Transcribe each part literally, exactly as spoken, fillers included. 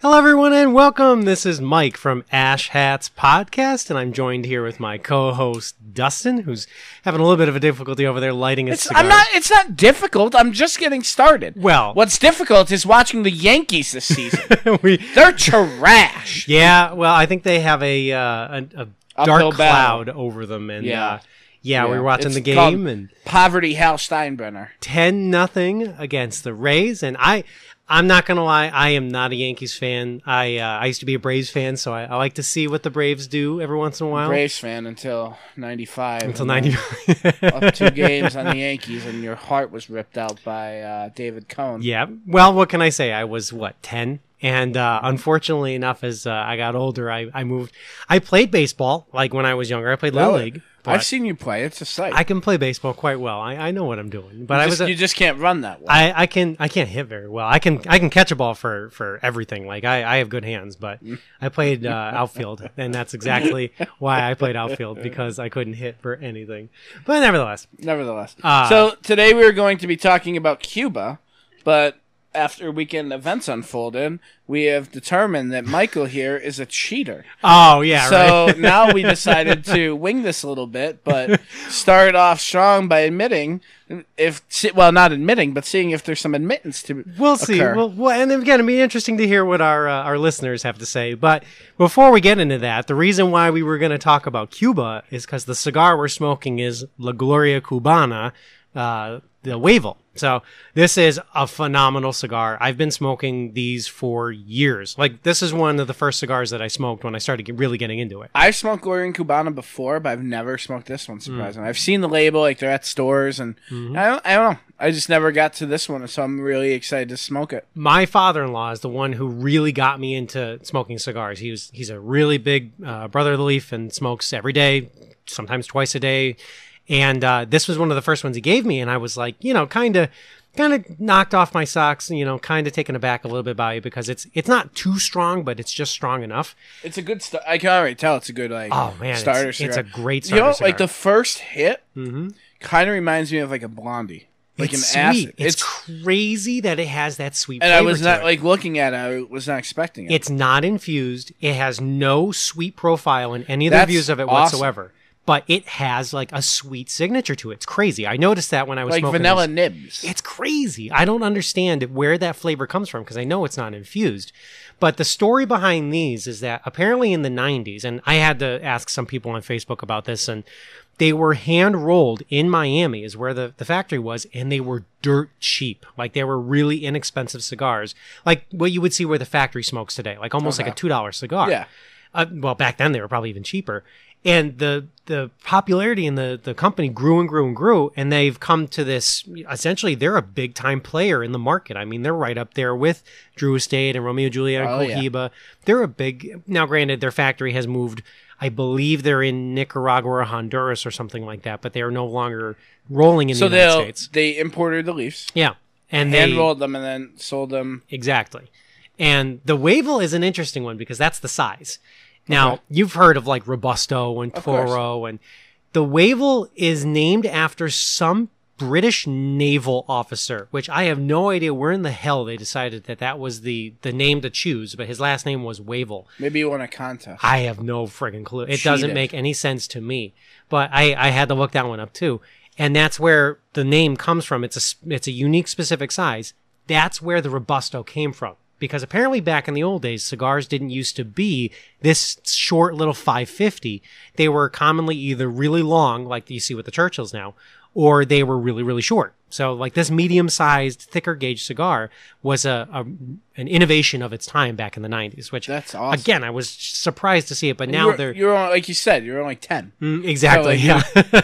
Hello, everyone, and welcome. This is Mike from Ash Hats Podcast, and I'm joined here with my co-host Dustin, who's having a little bit of a difficulty over there lighting his It's, cigar. I'm not. It's not difficult. I'm just getting started. Well, what's difficult is watching the Yankees this season. we, They're trash. yeah, well, I think they have a uh, a, a Uphill dark battle. cloud over them, and Yeah. uh, yeah, we Yeah. were watching It's the called game, and Poverty Hal Steinbrenner. ten nothing against the Rays, and I. I'm not gonna lie, I am not a Yankees fan. I uh, I used to be a Braves fan, so I, I like to see what the Braves do every once in a while. Braves fan until ninety-five. Until and then ninety. Up two games on the Yankees, and your heart was ripped out by uh, David Cohn. Yeah. Well, what can I say? I was, what, ten? And uh, unfortunately enough, as uh, I got older, I, I moved. I played baseball, like when I was younger. I played Little Well, League. I've but seen you play. It's a sight. I can play baseball quite well. I, I know what I'm doing. But you I just, was. A, you just can't run that well. I, I can I can't hit very well. I can I can catch a ball for, for everything. Like I, I have good hands, but I played uh, outfield, and that's exactly why I played outfield, because I couldn't hit for anything. But nevertheless, Nevertheless. Uh, so today we are going to be talking about Cuba, but after weekend events unfolded, we have determined that Michael here is a cheater. oh yeah, So right. now we decided to wing this a little bit, but start off strong by admitting, if well, not admitting, but seeing if there's some admittance to We'll see. occur. Well, well, and again, it'll be interesting to hear what our uh, our listeners have to say. But before we get into that, the reason why we were going to talk about Cuba is because the cigar we're smoking is La Gloria Cubana, uh, the Wavell. So this is a phenomenal cigar. I've been smoking these for years. Like, this is one of the first cigars that I smoked when I started get, really getting into it. I've smoked Gloria Cubana before, but I've never smoked this one, surprisingly. I've seen the label, like they're at stores, and I, don't, I don't know. I just never got to this one, so I'm really excited to smoke it. My father-in-law is the one who really got me into smoking cigars. He was he's a really big uh, brother of the leaf and smokes every day, sometimes twice a day. And uh, this was one of the first ones he gave me, and I was like, you know, kind of, kind of knocked off my socks, you know, kind of taken aback a little bit by it, because it's it's not too strong, but it's just strong enough. It's a good start. I can already tell it's a good, like, Oh man, starter it's, cigar. it's a great You starter know, cigar. like the first hit mm-hmm. kind of reminds me of like a Blondie. Like it's an sweet. acid. It's, crazy that it has that sweet And flavor I was to not, it. like, looking at it, I was not expecting it. It's not infused. It has no sweet profile in any of the That's reviews of it awesome. whatsoever. But it has like a sweet signature to it. It's crazy. I noticed that when I was like smoking vanilla this. nibs. It's crazy. I don't understand where that flavor comes from, because I know it's not infused. But the story behind these is that apparently in the nineties, and I had to ask some people on Facebook about this, and they were hand rolled in Miami, is where the, the factory was, and they were dirt cheap. Like, they were really inexpensive cigars, like what you would see where the factory smokes today, like almost Okay. like a two dollar cigar. Yeah. Uh, well, back then they were probably even cheaper. And the the popularity in the, the company grew and grew and grew, and they've come to this, essentially they're a big time player in the market. I mean, they're right up there with Drew Estate and Romeo Juliet and Oh, yeah. Cohiba. They're a big, now granted, their factory has moved, I believe they're in Nicaragua or Honduras or something like that, but they are no longer rolling in So the United they States. they imported the leaves, Yeah. And hand they, rolled them, and then sold them. Exactly. And the Wavell is an interesting one because that's the size. Now, Okay. you've heard of like Robusto and Of course. Toro, and the Wavell is named after some British naval officer, which I have no idea where in the hell they decided that that was the, the name to choose, but his last name was Wavell. Maybe you won a contest. I have no friggin' clue. It doesn't Cheated. make any sense to me. But I, I had to look that one up too. And that's where the name comes from. It's a, s- it's a unique specific size. That's where the Robusto came from. Because apparently back in the old days, cigars didn't used to be this short little five fifty. They were commonly either really long, like you see with the Churchills now, or they were really, really short. So like this medium-sized, thicker gauge cigar was a, a an innovation of its time back in the nineties, which That's awesome. again, I was surprised to see it, but now you're, they're you're only, like you said, you're only ten. Mm, exactly, So,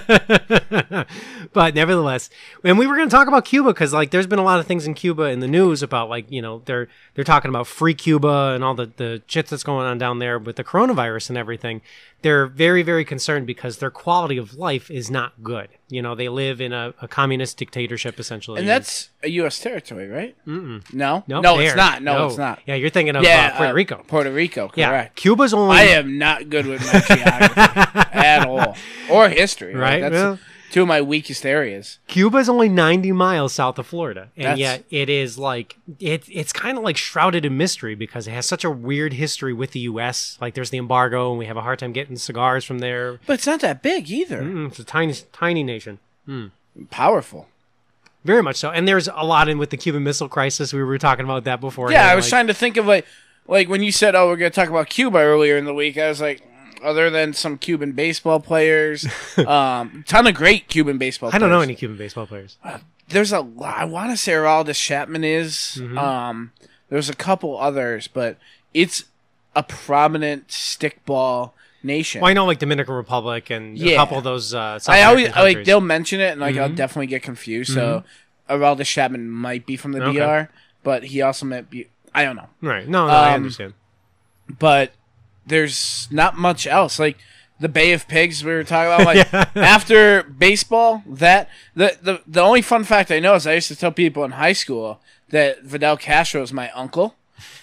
yeah. But nevertheless, and we were going to talk about Cuba because, like, there's been a lot of things in Cuba in the news about, like, you know, they're they're talking about free Cuba and all the the shit that's going on down there with the coronavirus and everything. They're very, very concerned because their quality of life is not good. You know, they live in a, a communist dictatorship essentially, And that's a U S territory, right? Mm-mm. No, Nope, no, there. it's not. No, it's not. Yeah, you're thinking of Yeah, uh, Puerto uh, Rico. Puerto Rico, Yeah, correct. Cuba's only I am not good with my geography at all, or history. right. That's, Well, two of my weakest areas. Cuba is only ninety miles south of Florida, and That's- yet it is like it, it's kind of like shrouded in mystery because it has such a weird history with the U S. Like there's the embargo, and we have a hard time getting cigars from there. But it's not that big either. Mm, it's a tiny, tiny nation. Powerful. Very much so. And there's a lot in with the Cuban Missile Crisis. We were talking about that before. Yeah, I was like, trying to think of like, like when you said, "Oh, we're going to talk about Cuba" earlier in the week. I was like, other than some Cuban baseball players, um, ton of great Cuban baseball. I players. don't know any Cuban baseball players. There's a lot. I want to say Aroldis Chapman is. Mm-hmm. Um, there's a couple others, but it's a prominent stickball nation. Well, I know like Dominican Republic and a Yeah. couple of those. Uh, South I always American like countries. they'll mention it, and like Mm-hmm. I'll definitely get confused. So Aroldis Chapman might be from the Okay. D R, but he also might be. I don't know. Right. No, no, I Um, understand. But there's not much else. Like the Bay of Pigs we were talking about. Like Yeah. after baseball, that the, the the only fun fact I know is I used to tell people in high school that Fidel Castro is my uncle.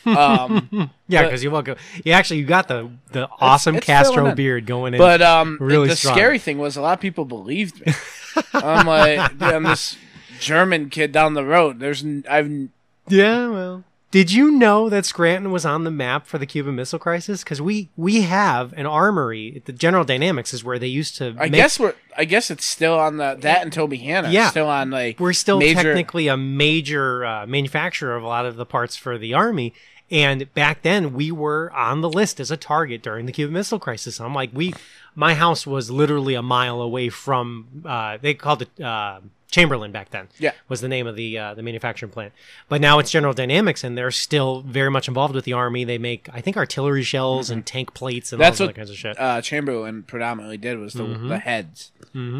Um, Yeah, but- because you welcome. You actually you got the the awesome it's filling Castro in. beard going in. but um, really the strong. scary thing was a lot of people believed me. I'm like, "Yeah, I'm this German kid down the road. There's n- I've n- Yeah, well. Did you know that Scranton was on the map for the Cuban Missile Crisis? Because we we have an armory. The General Dynamics is where they used to. I make, guess we're I guess it's still on the that and Toby Hanna. Yeah. Still on like we're still major, technically a major uh, manufacturer of a lot of the parts for the Army. And back then, we were on the list as a target during the Cuban Missile Crisis. I'm like, we, my house was literally a mile away from. Uh, they called it uh, Chamberlain back then. Yeah. Was the name of the uh, the manufacturing plant. But now it's General Dynamics, and they're still very much involved with the Army. They make, I think, artillery shells and tank plates and That's all what that kinds of shit. uh, Chamberlain predominantly did was the Mm-hmm. the heads.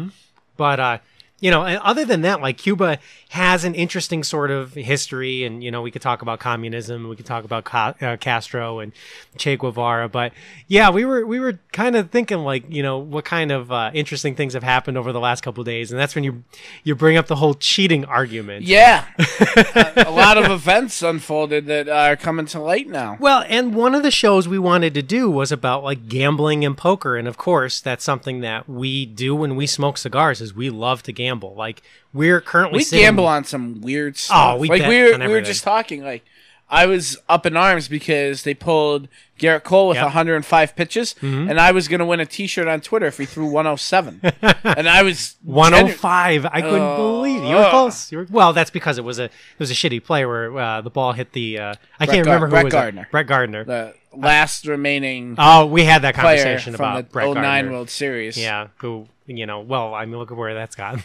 But uh, you know, and other than that, like Cuba has an interesting sort of history, and you know, we could talk about communism, we could talk about Ca- uh, Castro and Che Guevara, but yeah, we were we were kind of thinking like, you know, what kind of uh, interesting things have happened over the last couple of days, and that's when you you bring up the whole cheating argument. Yeah, a, a lot of events unfolded that are coming to light now. Well, and one of the shows we wanted to do was about like gambling and poker, and of course, that's something that we do when we smoke cigars. Is we love to gamble. Like we're currently We sitting, gamble on some weird stuff. Oh, we like bet we were on we were everything. just talking. Like I was up in arms because they pulled Garrett Cole with Yep. one hundred five pitches, and I was going to win a T-shirt on Twitter if he threw one oh seven, and I was one oh genu- five. I couldn't Oh, believe it. You were oh. close. You were, well, that's because it was a it was a shitty play where uh, the ball hit the. Uh, I Brett can't Gar- remember who Brett it was. Gardner. Brett Gardner. the last remaining Oh, we had that player conversation from about the Brett oh nine Gardner. World Series. Yeah, who you know? Well, I mean, look at where that's gone.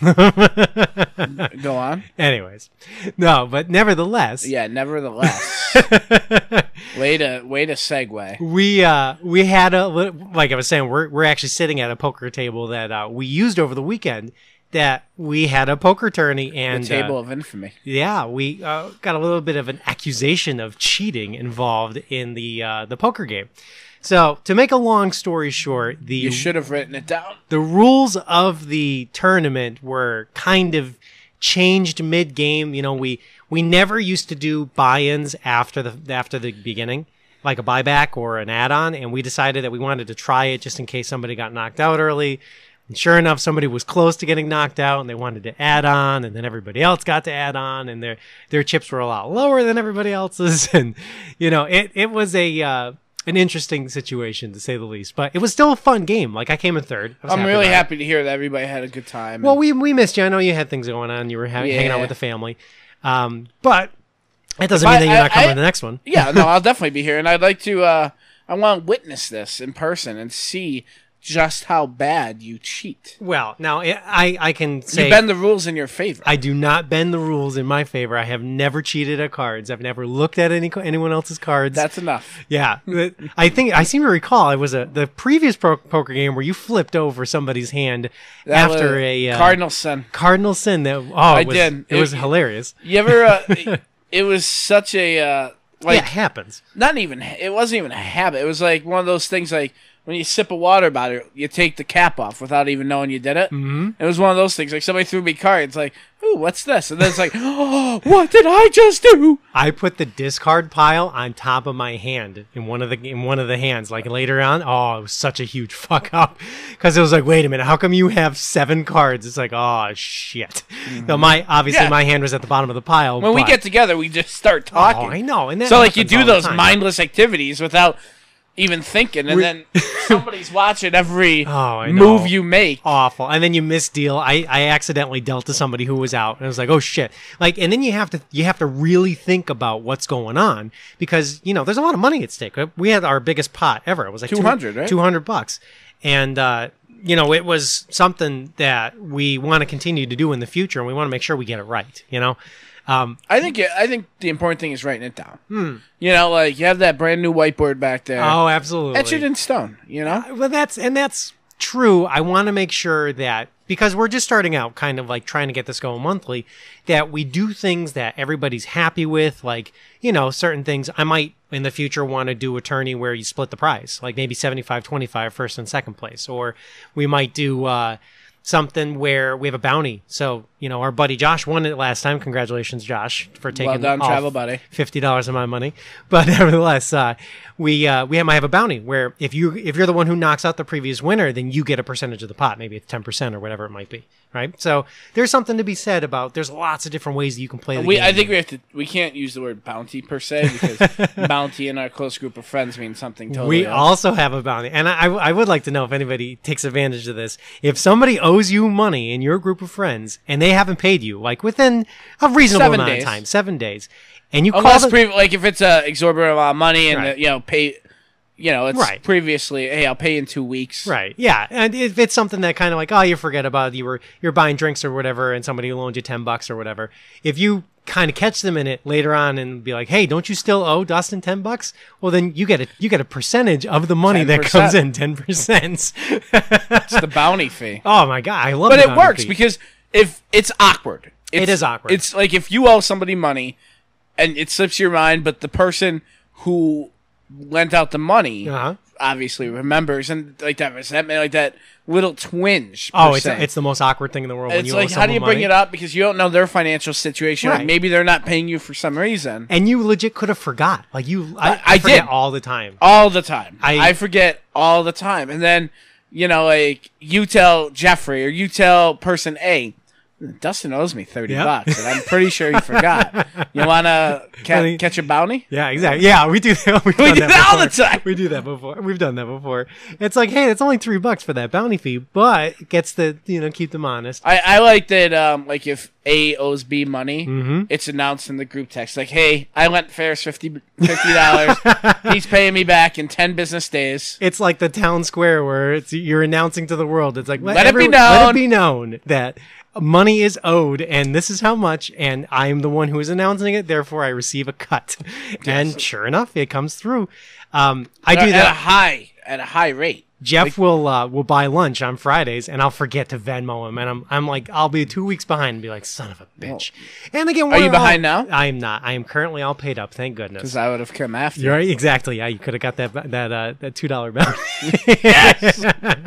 Go on. Anyways, no, but nevertheless, Yeah, nevertheless. way to way to segue. we uh we had a li- like I was saying, we're we're actually sitting at a poker table that uh, we used over the weekend. That we had a poker tourney and The table uh, of infamy. yeah, we uh, got a little bit of an accusation of cheating involved in the uh, the poker game. So to make a long story short, the You should have written it down. the rules of the tournament were kind of changed mid game. You know, we we never used to do buy-ins after the after the beginning, like a buyback or an add-on, and we decided that we wanted to try it just in case somebody got knocked out early. And sure enough, somebody was close to getting knocked out, and they wanted to add on, and then everybody else got to add on, and their their chips were a lot lower than everybody else's, and you know, it it was a uh, an interesting situation to say the least. But it was still a fun game. Like I came in third. I was I'm happy really about it. happy to hear that everybody had a good time. Well, we we missed you. I know you had things going on. You were ha- hanging out Yeah. with the family, um, but that doesn't But mean that you're I- not coming I- to the next one. yeah, no, I'll definitely be here, and I'd like to. Uh, I want to witness this in person and see just how bad you cheat. Well, now I I, I can say You bend the rules in your favor. I do not bend the rules in my favor. I have never cheated at cards. I've never looked at any anyone else's cards. That's enough. yeah. I think I seem to recall it was a the previous pro- poker game where you flipped over somebody's hand That after was a uh, Cardinal sin. cardinal sin. That oh, I it was, did. It was It- hilarious. You ever? Uh, it, it was such a uh, like yeah, it happens. not even. It wasn't even a habit. It was like one of those things like. when you sip a water bottle, you take the cap off without even knowing you did it. Mm-hmm. It was one of those things. Like somebody threw me cards, like, "Ooh, what's this?" And then it's like, "Oh, what did I just do?" I put the discard pile on top of my hand in one of the in one of the hands. Like later on, oh, it was such a huge fuck up because it was like, wait a minute, how come you have seven cards? It's like, oh shit. Mm-hmm. So my obviously Yeah. my hand was at the bottom of the pile. When we but- get together, we just start talking. Oh, I know. And that So like you happens do all the those time. mindless activities without even thinking, and We- then somebody's watching every Oh, I move know. you make. Awful. And then you misdeal. I, I accidentally dealt to somebody who was out and I was like, oh shit. Like, and then you have to, you have to really think about what's going on because, you know, there's a lot of money at stake. We had our biggest pot ever. It was like two hundred, right? two hundred bucks. And, uh, you know, it was something that we want to continue to do in the future and we want to make sure we get it right, you know? Um, I think it, I think the important thing is writing it down. Hmm. You know, like you have that brand new whiteboard back there. oh, absolutely. Etch it in stone. You know. Well, that's and that's true. I want to make sure that because we're just starting out, kind of like trying to get this going monthly, that we do things that everybody's happy with. Like, you know, certain things I might in the future want to do a tourney where you split the prize, like maybe seventy-five twenty-five first and second place, or we might do uh, something where we have a bounty. So, you know, our buddy Josh won it last time. Congratulations, Josh, for taking Well done, off travel buddy. fifty dollars of my money. But nevertheless, uh, we uh, we might have a bounty where if you if you're the one who knocks out the previous winner, then you get a percentage of the pot. Maybe it's ten percent or whatever it might be. Right. So there's something to be said about. There's lots of different ways that you can play the We, game. I think we have to. We can't use the word bounty per se because bounty in our close group of friends means something totally. We else. also have a bounty, and I, I would like to know if anybody takes advantage of this. If somebody owes you money in your group of friends and they haven't paid you, like within a reasonable Seven amount days. of time, seven days, and you Unless call the, pre- like if it's a exorbitant amount of money and Right. uh, you know pay, you know it's Right. previously. Hey, I'll pay in two weeks. right, yeah, and if it's something that kind of like, oh, you forget about, you were you're buying drinks or whatever, and somebody loaned you ten bucks or whatever, if you kind of catch them in it later on and be like, hey, don't you still owe Dustin ten bucks? Well, then you get a you get a percentage of the money that ten percent. comes in, ten percent. It's the bounty fee. Oh my god, I love. But the it bounty works fee. because if it's awkward. It's, It is awkward. It's like if you owe somebody money and it slips your mind, but the person who lent out the money Uh-huh. obviously remembers, and like that resentment, like that little twinge. per Oh, it's se. it's the most awkward thing in the world. when It's you like, owe how do you someone bring money. it up? Because you don't know their financial situation. Or Right. maybe they're not paying you for some reason. And you legit could have forgot. Like you, I, I- I, I forget did. all the time. All the time. I- I, forget all the time. And then, you know, like, you tell Jeffrey or you tell person A, Dustin owes me thirty Yep. bucks, and I'm pretty sure he forgot. You want to ca- Funny. catch a bounty? Yeah, exactly. Yeah, we do that. We've We done do that all the before. time. We do that before. We've done that before. It's like, hey, it's only three bucks for that bounty fee, but it gets the, you know, keep them honest. I, I like that, um, like, if A owes B money, Mm-hmm. it's announced in the group text. Like, hey, I lent Ferris fifty dollars. He's paying me back in ten business days. It's like the town square where it's you're announcing to the world. It's like let, Let it be everyone- let it known. be known that money is owed, and this is how much, and I'm the one who is announcing it. Therefore, I receive a cut. And sure enough, it comes through. Um, I do At a that. high, at a high rate. Jeff will uh, will buy lunch on Fridays, and I'll forget to Venmo him, and I'm I'm like I'll be two weeks behind and be like, son of a bitch. And again, Are you we're behind all- now? I am not. I am currently all paid up. Thank goodness. Because I would have come after you. You're right, exactly. Yeah, you could have got that that uh, that two dollar bounty. Yes.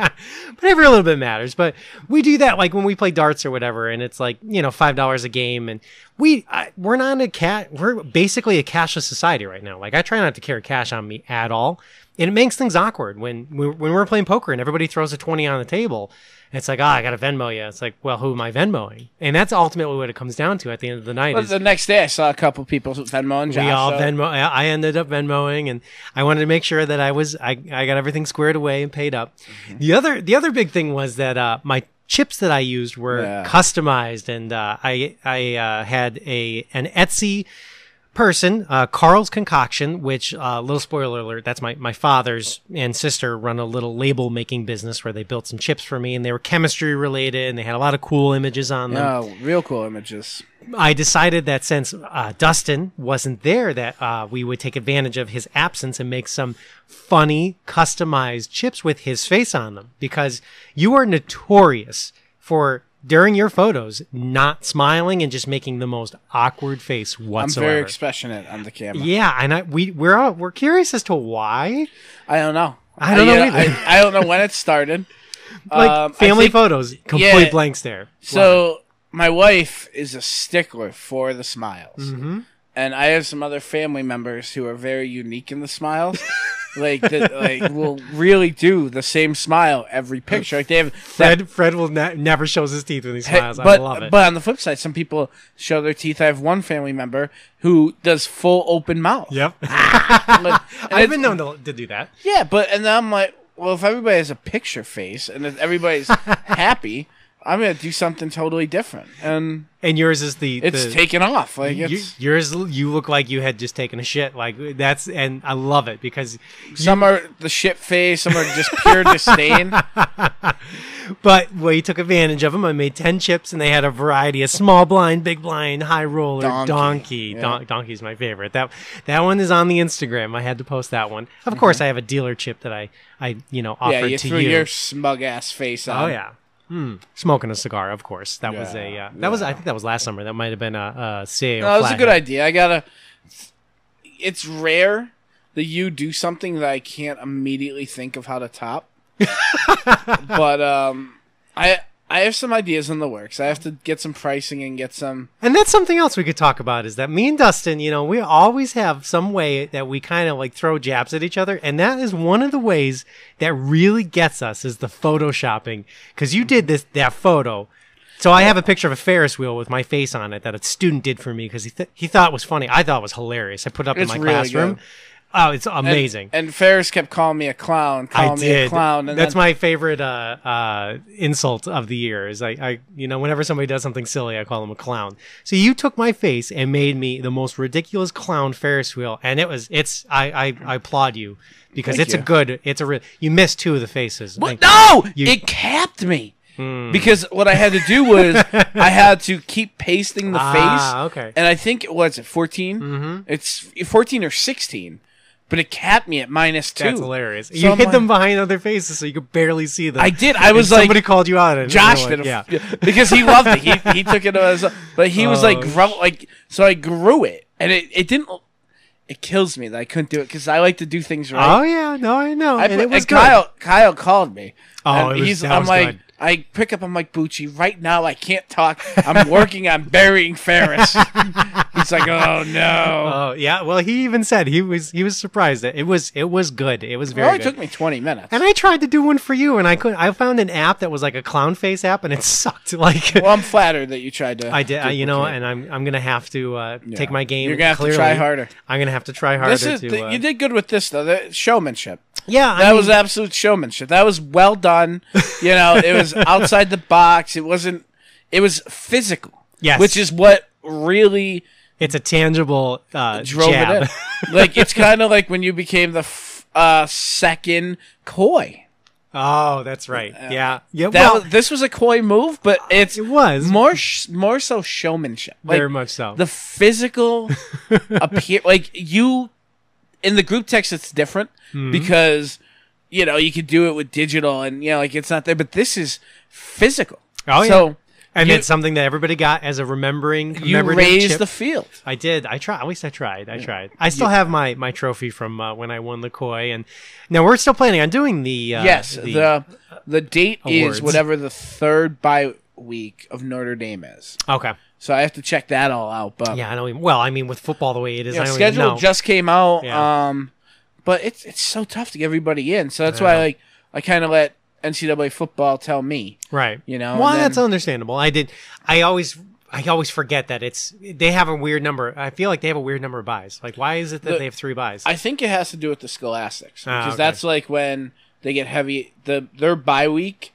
But every little bit matters. But we do that like when we play darts or whatever, and it's like you know five dollars a game, and we I, we're not a cat. We're basically a cashless society right now. Like I try not to carry cash on me at all, and it makes things awkward when when we're playing poker and everybody throws a twenty on the table. And it's like, ah, I got to Venmo you. It's like, well, who am I Venmoing? And that's ultimately what it comes down to at the end of the night. Well, is the next day, I saw a couple people Venmoing Josh. we all so- Venmo. I I ended up Venmoing, and I wanted to make sure that I was I, I got everything squared away and paid up. Mm-hmm. The other the other big thing was that uh, my chips that I used were Yeah. customized, and uh, I I uh, had a an Etsy person, uh, Carl's Concoction, which, uh, little spoiler alert, that's my, my father's and sister run a little label making business where they built some chips for me, and they were chemistry related, and they had a lot of cool images on them. Oh, real cool images. I decided that since uh, Dustin wasn't there, that uh, we would take advantage of his absence and make some funny, customized chips with his face on them. Because you are notorious for, during your photos, not smiling and just making the most awkward face I'm whatsoever. very expressionate on the camera. Yeah, and I, we we're all, we're curious as to why. I don't know. I don't know you either. I, I don't know when it started. Like um, family think, photos, complete yeah, blank stare. So my wife is a stickler for the smiles. Mm-hmm. And I have some other family members who are very unique in the smiles. like, that, like will really do the same smile every picture. Like they have Fred. that, Fred will ne- never shows his teeth when he smiles. but, I love it. But on the flip side, some people show their teeth. I have one family member who does full open mouth. Yep. Like, I've been known to, to do that. Yeah, but and then I'm like, well, if everybody has a picture face and if everybody's happy, I'm gonna do something totally different. And And yours is the it's the, taken off. Like you, it's yours, you look like you had just taken a shit. Like that's, and I love it because some are the shit face, some are just pure disdain. But well, you took advantage of them. I made ten chips, and they had a variety of small blind, big blind, high roller, donkey. donkey. Yeah. Don- donkey's my favorite. That that one is on the Instagram. I had to post that one. Of Mm-hmm. course, I have a dealer chip that I, I you know offered Yeah, you to threw you. your smug ass face on. Oh yeah. Hmm. Smoking a cigar, of course. That was a Yeah, uh, that was yeah. I think that was last summer. That might have been a, a C A O. No, that was a flathead. good idea. I gotta. It's rare that you do something that I can't immediately think of how to top. But um, I I have some ideas in the works. I have to get some pricing and get some. And that's something else we could talk about is that me and Dustin, you know, we always have some way that we kind of like throw jabs at each other. And that is one of the ways that really gets us is the photoshopping. Because you did this, that photo. So I have a picture of a Ferris wheel with my face on it that a student did for me because he, th- he thought it was funny. I thought it was hilarious. I put it up It's in my really classroom. good. Oh, it's amazing. And, and Ferris kept calling me a clown, calling I me did. a clown. And That's then, my favorite uh, uh, insult of the year. Is I, I, you know, whenever somebody does something silly, I call them a clown. So you took my face and made me the most ridiculous clown Ferris wheel, and it was, it's, I, I, I applaud you because Thank it's you. a good, it's a real. You missed two of the faces. What? Like, No, you- it capped me. Because what I had to do was I had to keep pasting the Ah, face. okay. And I think it was at fourteen. Mm-hmm. It's fourteen or sixteen, but it capped me at minus two. That's hilarious. So you I'm hid like- them behind other faces so you could barely see them. I did. I And was like, somebody called you out. And Josh you're did, like, a, yeah. because he loved it. He he took it as, but he was Oh, like, grow, like so I grew it, and it, it didn't. It kills me that I couldn't do it because I like to do things right. Oh yeah, no, I know. I and put, it was and good. Kyle Kyle called me. Oh, and it was- he's that I'm was like good. I pick up I'm like Bucci, right now I can't talk. I'm working on burying Ferris. He's like, "Oh no." Oh yeah, well he even said he was he was surprised that it was it was good. It was It very only good. took me twenty minutes. And I tried to do one for you, and I couldn't. I found an app that was like a clown face app, and it sucked. Like Well, I'm flattered that you tried to. I did, I, you know, duplicate. and I'm I'm gonna have to uh, Yeah. take my game. You're gonna have clearly. to try harder. I'm gonna have to try harder This is to. the- uh, you did good with this though. The showmanship. yeah, I That mean, was absolute showmanship. That was well done. You know, it was outside the box. It wasn't. It was physical. Yes. Which is what really it's a tangible uh, drove jab. it in. Like it's kind of like when you became the f- uh, second koi. Oh, that's right. Yeah, yeah. That Well, was, this was a koi move, but it's it was more sh- more so showmanship. Like, very much so. the physical appear like you in the group text it's different Mm-hmm. because you know you could do it with digital and you know like it's not there, but this is physical. Oh, yeah. So and you- it's something that everybody got as a remembering. you commemorative raised chip. the field. I did. I tried. At least I tried. I tried. I still have my, my trophy from uh, when I won the koi, and now we're still planning on doing the. Uh, yes, the the date awards. is whatever the third bye week of Notre Dame is. okay. So I have to check that all out. But Yeah, I don't even. Well, I mean, with football the way it is, you know, I don't even schedule know. just came out. Yeah. Um, but it's it's so tough to get everybody in. So that's I why know. like I kind of let N C double A football tell me. Right. You know, Well, and then- that's understandable. I did. I always. I always forget that it's. They have a weird number. I feel like they have a weird number of buys. Like, why is it that The- they have three buys? I think it has to do with the Scholastics Ah, because okay. that's like when they get heavy. The their bye week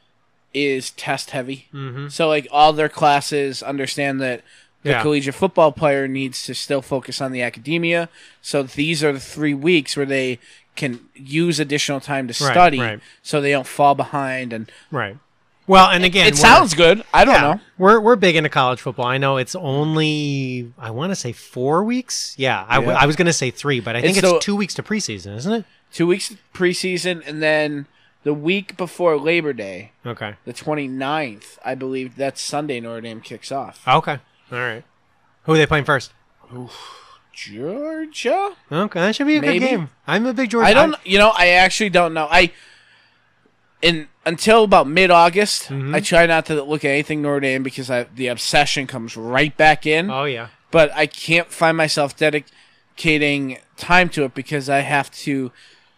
is test heavy. Mhm. So like all their classes understand that the Yeah. collegiate football player needs to still focus on the academia. So these are the three weeks where they can use additional time to Right, study, right. so they don't fall behind. And right. Well, and again, it we're- sounds good. I don't yeah, know. We're we're big into college football. I know it's only I want to say four weeks. Yeah, I, w- Yeah. I was going to say three, but I think It's it's, the- two weeks to preseason, isn't it? Two weeks preseason, and then the week before Labor Day, Okay. the twenty-ninth, I believe that's Sunday. Notre Dame kicks off. Okay. All right. Who are they playing first? Georgia. Okay, that should be a Maybe. good game. I'm a big Georgia. I don't. You know, I actually don't know. I in until about mid August, Mhm. I try not to look at anything Notre Dame because I, the obsession comes right back in. Oh yeah. But I can't find myself dedicating time to it because I have to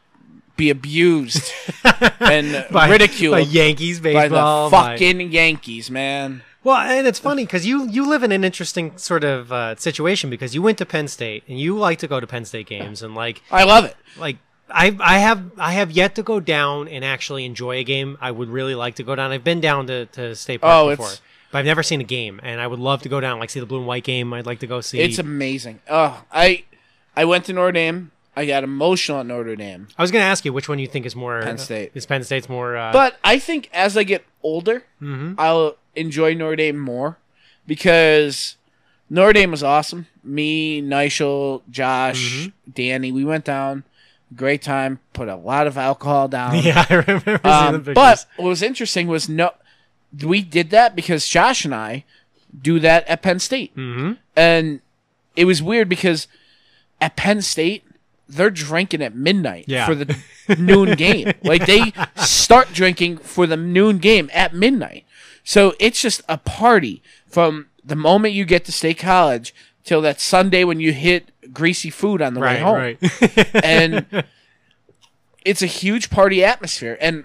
be abused and by, ridiculed by Yankees by baseball. the fucking Yankees, man. Well, and it's funny because you you live in an interesting sort of uh, situation because you went to Penn State and you like to go to Penn State games and like I love it. like I I have I have yet to go down and actually enjoy a game. I would really like to go down. I've been down to, to State Park Oh, before, it's- but I've never seen a game, and I would love to go down like see the blue and white game. I'd like to go see. It's amazing. Oh, I I went to Notre Dame. I got emotional at Notre Dame. I was going to ask you which one you think is more Penn State. Is Penn State's more? Uh, But I think as I get older, mhm. I'll enjoy Notre Dame more because Notre Dame was awesome. Me, Nigel, Josh, Mm-hmm. Danny, we went down. Great time. Put a lot of alcohol down. yeah, I remember seeing the Um, pictures. but what was interesting was no, we did that because Josh and I do that at Penn State, hmm and it was weird because at Penn State they're drinking at midnight Yeah. for the noon game. Like they start drinking for the noon game at midnight, so it's just a party from the moment you get to State College till that Sunday when you hit greasy food on the way right, home right. and it's a huge party atmosphere, and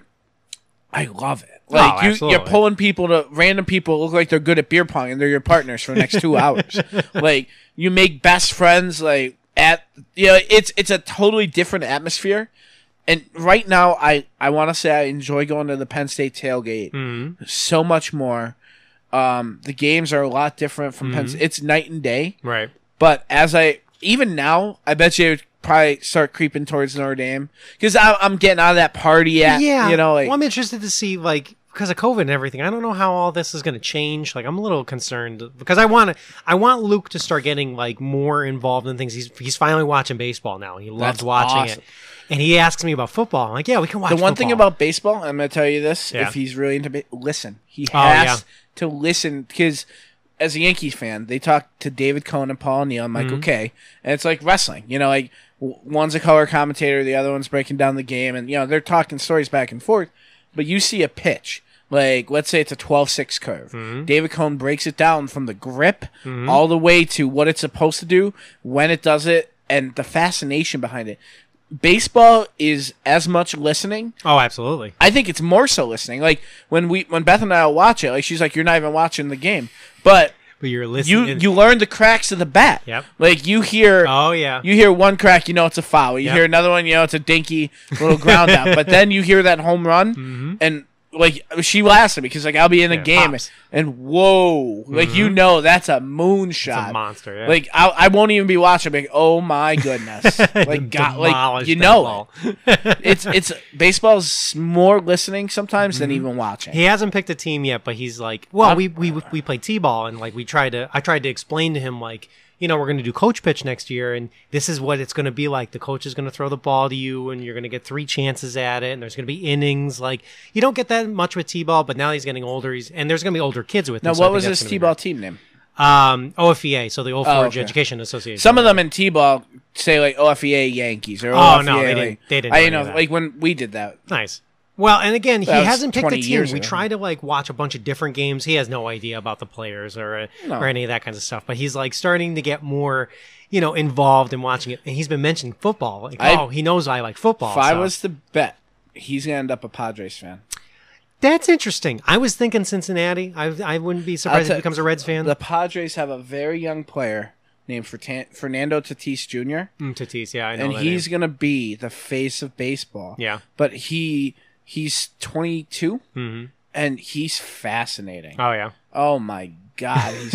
I love it. Like Oh, you, absolutely. you're pulling people to random people who look like they're good at beer pong, and they're your partners for the next two hours. Like you make best friends. Like at you know, it's it's a totally different atmosphere. And right now, I I want to say I enjoy going to the Penn State tailgate Mhm. so much more. Um, the games are a lot different from Penn Mhm. State. It's night and day. Right. But as I even now, I bet you it would probably start creeping towards Notre Dame because I'm getting out of that party at Yeah, you know like well, I'm interested to see like because of COVID and everything. I don't know how all this is going to change. Like, I'm a little concerned because I want to. I want Luke to start getting like more involved in things. He's he's finally watching baseball now. He loves That's watching awesome. it, and he asks me about football. I'm like, yeah, we can watch. the one thing football. about baseball. I'm going to tell you this: Yeah. if he's really into ba- listen, he Oh, has yeah. to listen because. As a Yankees fan, they talk to David Cohn and Paul O'Neill. I'm like, Mm-hmm. okay, and it's like wrestling. You know, like w- one's a color commentator, the other one's breaking down the game, and you know they're talking stories back and forth. But you see a pitch, like let's say it's a twelve six curve. Mm-hmm. David Cohn breaks it down from the grip all the way to what it's supposed to do, when it does it, and the fascination behind it. Baseball is as much listening. Oh, absolutely. I think it's more so listening. Like when we when Beth and I will watch it, like she's like, "You're not even watching the game," but But you're you listening. you learn the cracks of the bat. Yep. Like you hear Oh yeah. you hear one crack, you know it's a foul. You Yep. hear another one, you know it's a dinky little ground out. But then you hear that home run, Mhm. and like she laughs at me because like I'll be in a Yeah, it game pops. and whoa, like you know that's a moonshot. It's a monster. Yeah. Like I, I won't even be watching. Like oh my goodness, like God, like Demolished you that know ball. it. It's it's baseball's more listening sometimes than even watching. He hasn't picked a team yet, but he's like, well, I'm- we we we play t-ball, and like we tried to. I tried to explain to him like, you know, we're going to do coach pitch next year, and this is what it's going to be like. The coach is going to throw the ball to you, and you're going to get three chances at it, and there's going to be innings. Like you don't get that much with t-ball, but now he's getting older. He's and there's going to be older kids with him. Now, so I what think was that's this gonna be t-ball team name? great. Um, O F E A, so the Old Forge okay. Education Association. Some of them in t-ball say like O F E A Yankees or Oh, O F E A, no, they like- didn't- they didn't I do you know any of that. like when we did that. Nice. Well, and again, he That was hasn't picked a twenty team. years We ago. try to like watch a bunch of different games. He has no idea about the players or uh, No. or any of that kinds of stuff. But he's like starting to get more, you know, involved in watching it. And he's been mentioning football. Like, I- oh, he knows I like football. If I so- was to bet, he's gonna end up a Padres fan. That's interesting. I was thinking Cincinnati. I I wouldn't be surprised if tell- he becomes a Reds fan. The Padres have a very young player named Fertan- Fernando Tatis Junior Mm, Tatis, yeah, I know and that he's name. gonna be the face of baseball. Yeah. but he he's twenty-two Mhm. and he's fascinating. Oh yeah. Oh my god, he's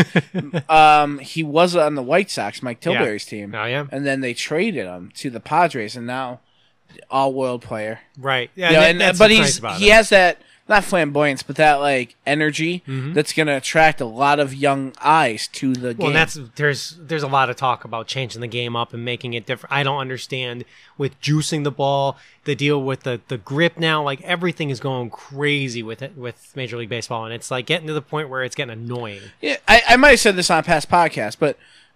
um he was on the White Sox, Mike Tilbury's team, Oh yeah. and then they traded him to the Padres, and now all world player. Right. Yeah. Yeah, that- and, that's but what's he's nice about he it. has that not flamboyance, but that like energy Mhm. that's gonna attract a lot of young eyes to the game. Well, and that's there's there's a lot of talk about changing the game up and making it different. I don't understand with juicing the ball, the deal with the, the grip now. Like everything is going crazy with it with Major League Baseball, and it's like getting to the point where it's getting annoying. yeah. I, I might have said this on a past podcast, but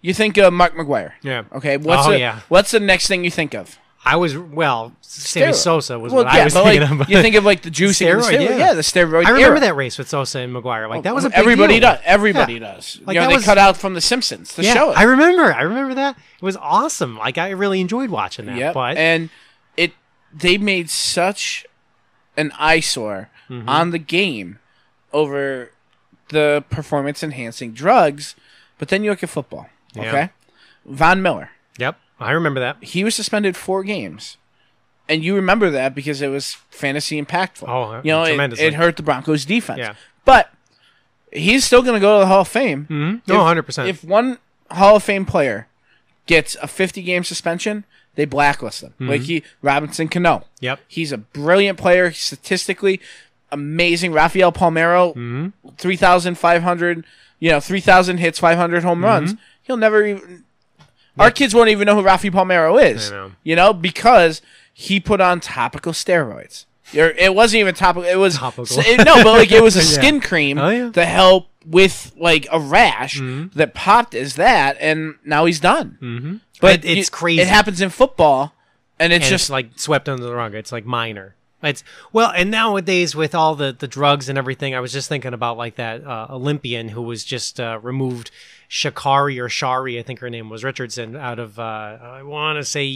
you think of Mark McGuire. Yeah. Okay. What's Oh, the, yeah. What's the next thing you think of? I was well, Sammy Steroid. Sosa was Well, what yeah, I was but thinking like, of. you think of like the juicing, and the Steroid, steroid, yeah. yeah. the steroid. I remember era. that race with Sosa and McGuire. Like that was a big everybody deal. does. Everybody Yeah. does. Like, you know, that they was- cut out from The Simpsons to Yeah, show it. I remember. I remember that. It was awesome. Like I really enjoyed watching that. Yep. But and it they made such an eyesore Mm-hmm. on the game over the performance enhancing drugs. But then you look at football. Yeah. Okay, Von Miller. yep, I remember that. He was suspended four games. And you remember that because it was fantasy impactful. Oh, you know, it, tremendously. it hurt the Broncos' defense. Yeah. But he's still going to go to the Hall of Fame. Mm-hmm. No, one hundred percent. If one Hall of Fame player gets a fifty-game suspension, they blacklist them. Mm-hmm. Like he, Robinson Cano. Yep. He's a brilliant player, statistically amazing. Rafael Palmeiro, Mm-hmm. three thousand five hundred, you know, three thousand hits, five hundred home runs. He'll never even. Our kids won't even know who Rafi Palmeiro is. I know. You know, because he put on topical steroids. Or it wasn't even topical. It was Topical. it- no, but like it was a Yeah. skin cream Oh, yeah. to help with like a rash Mm-hmm. that popped as that, and now he's done. Mm-hmm. But It- it's you- crazy. It happens in football, and it's and just it's like swept under the rug. It's like minor. It's well, and nowadays with all the, the drugs and everything, I was just thinking about like that uh, Olympian who was just uh, removed, Shakari or Shari, I think her name was Richardson, out of uh, I want to say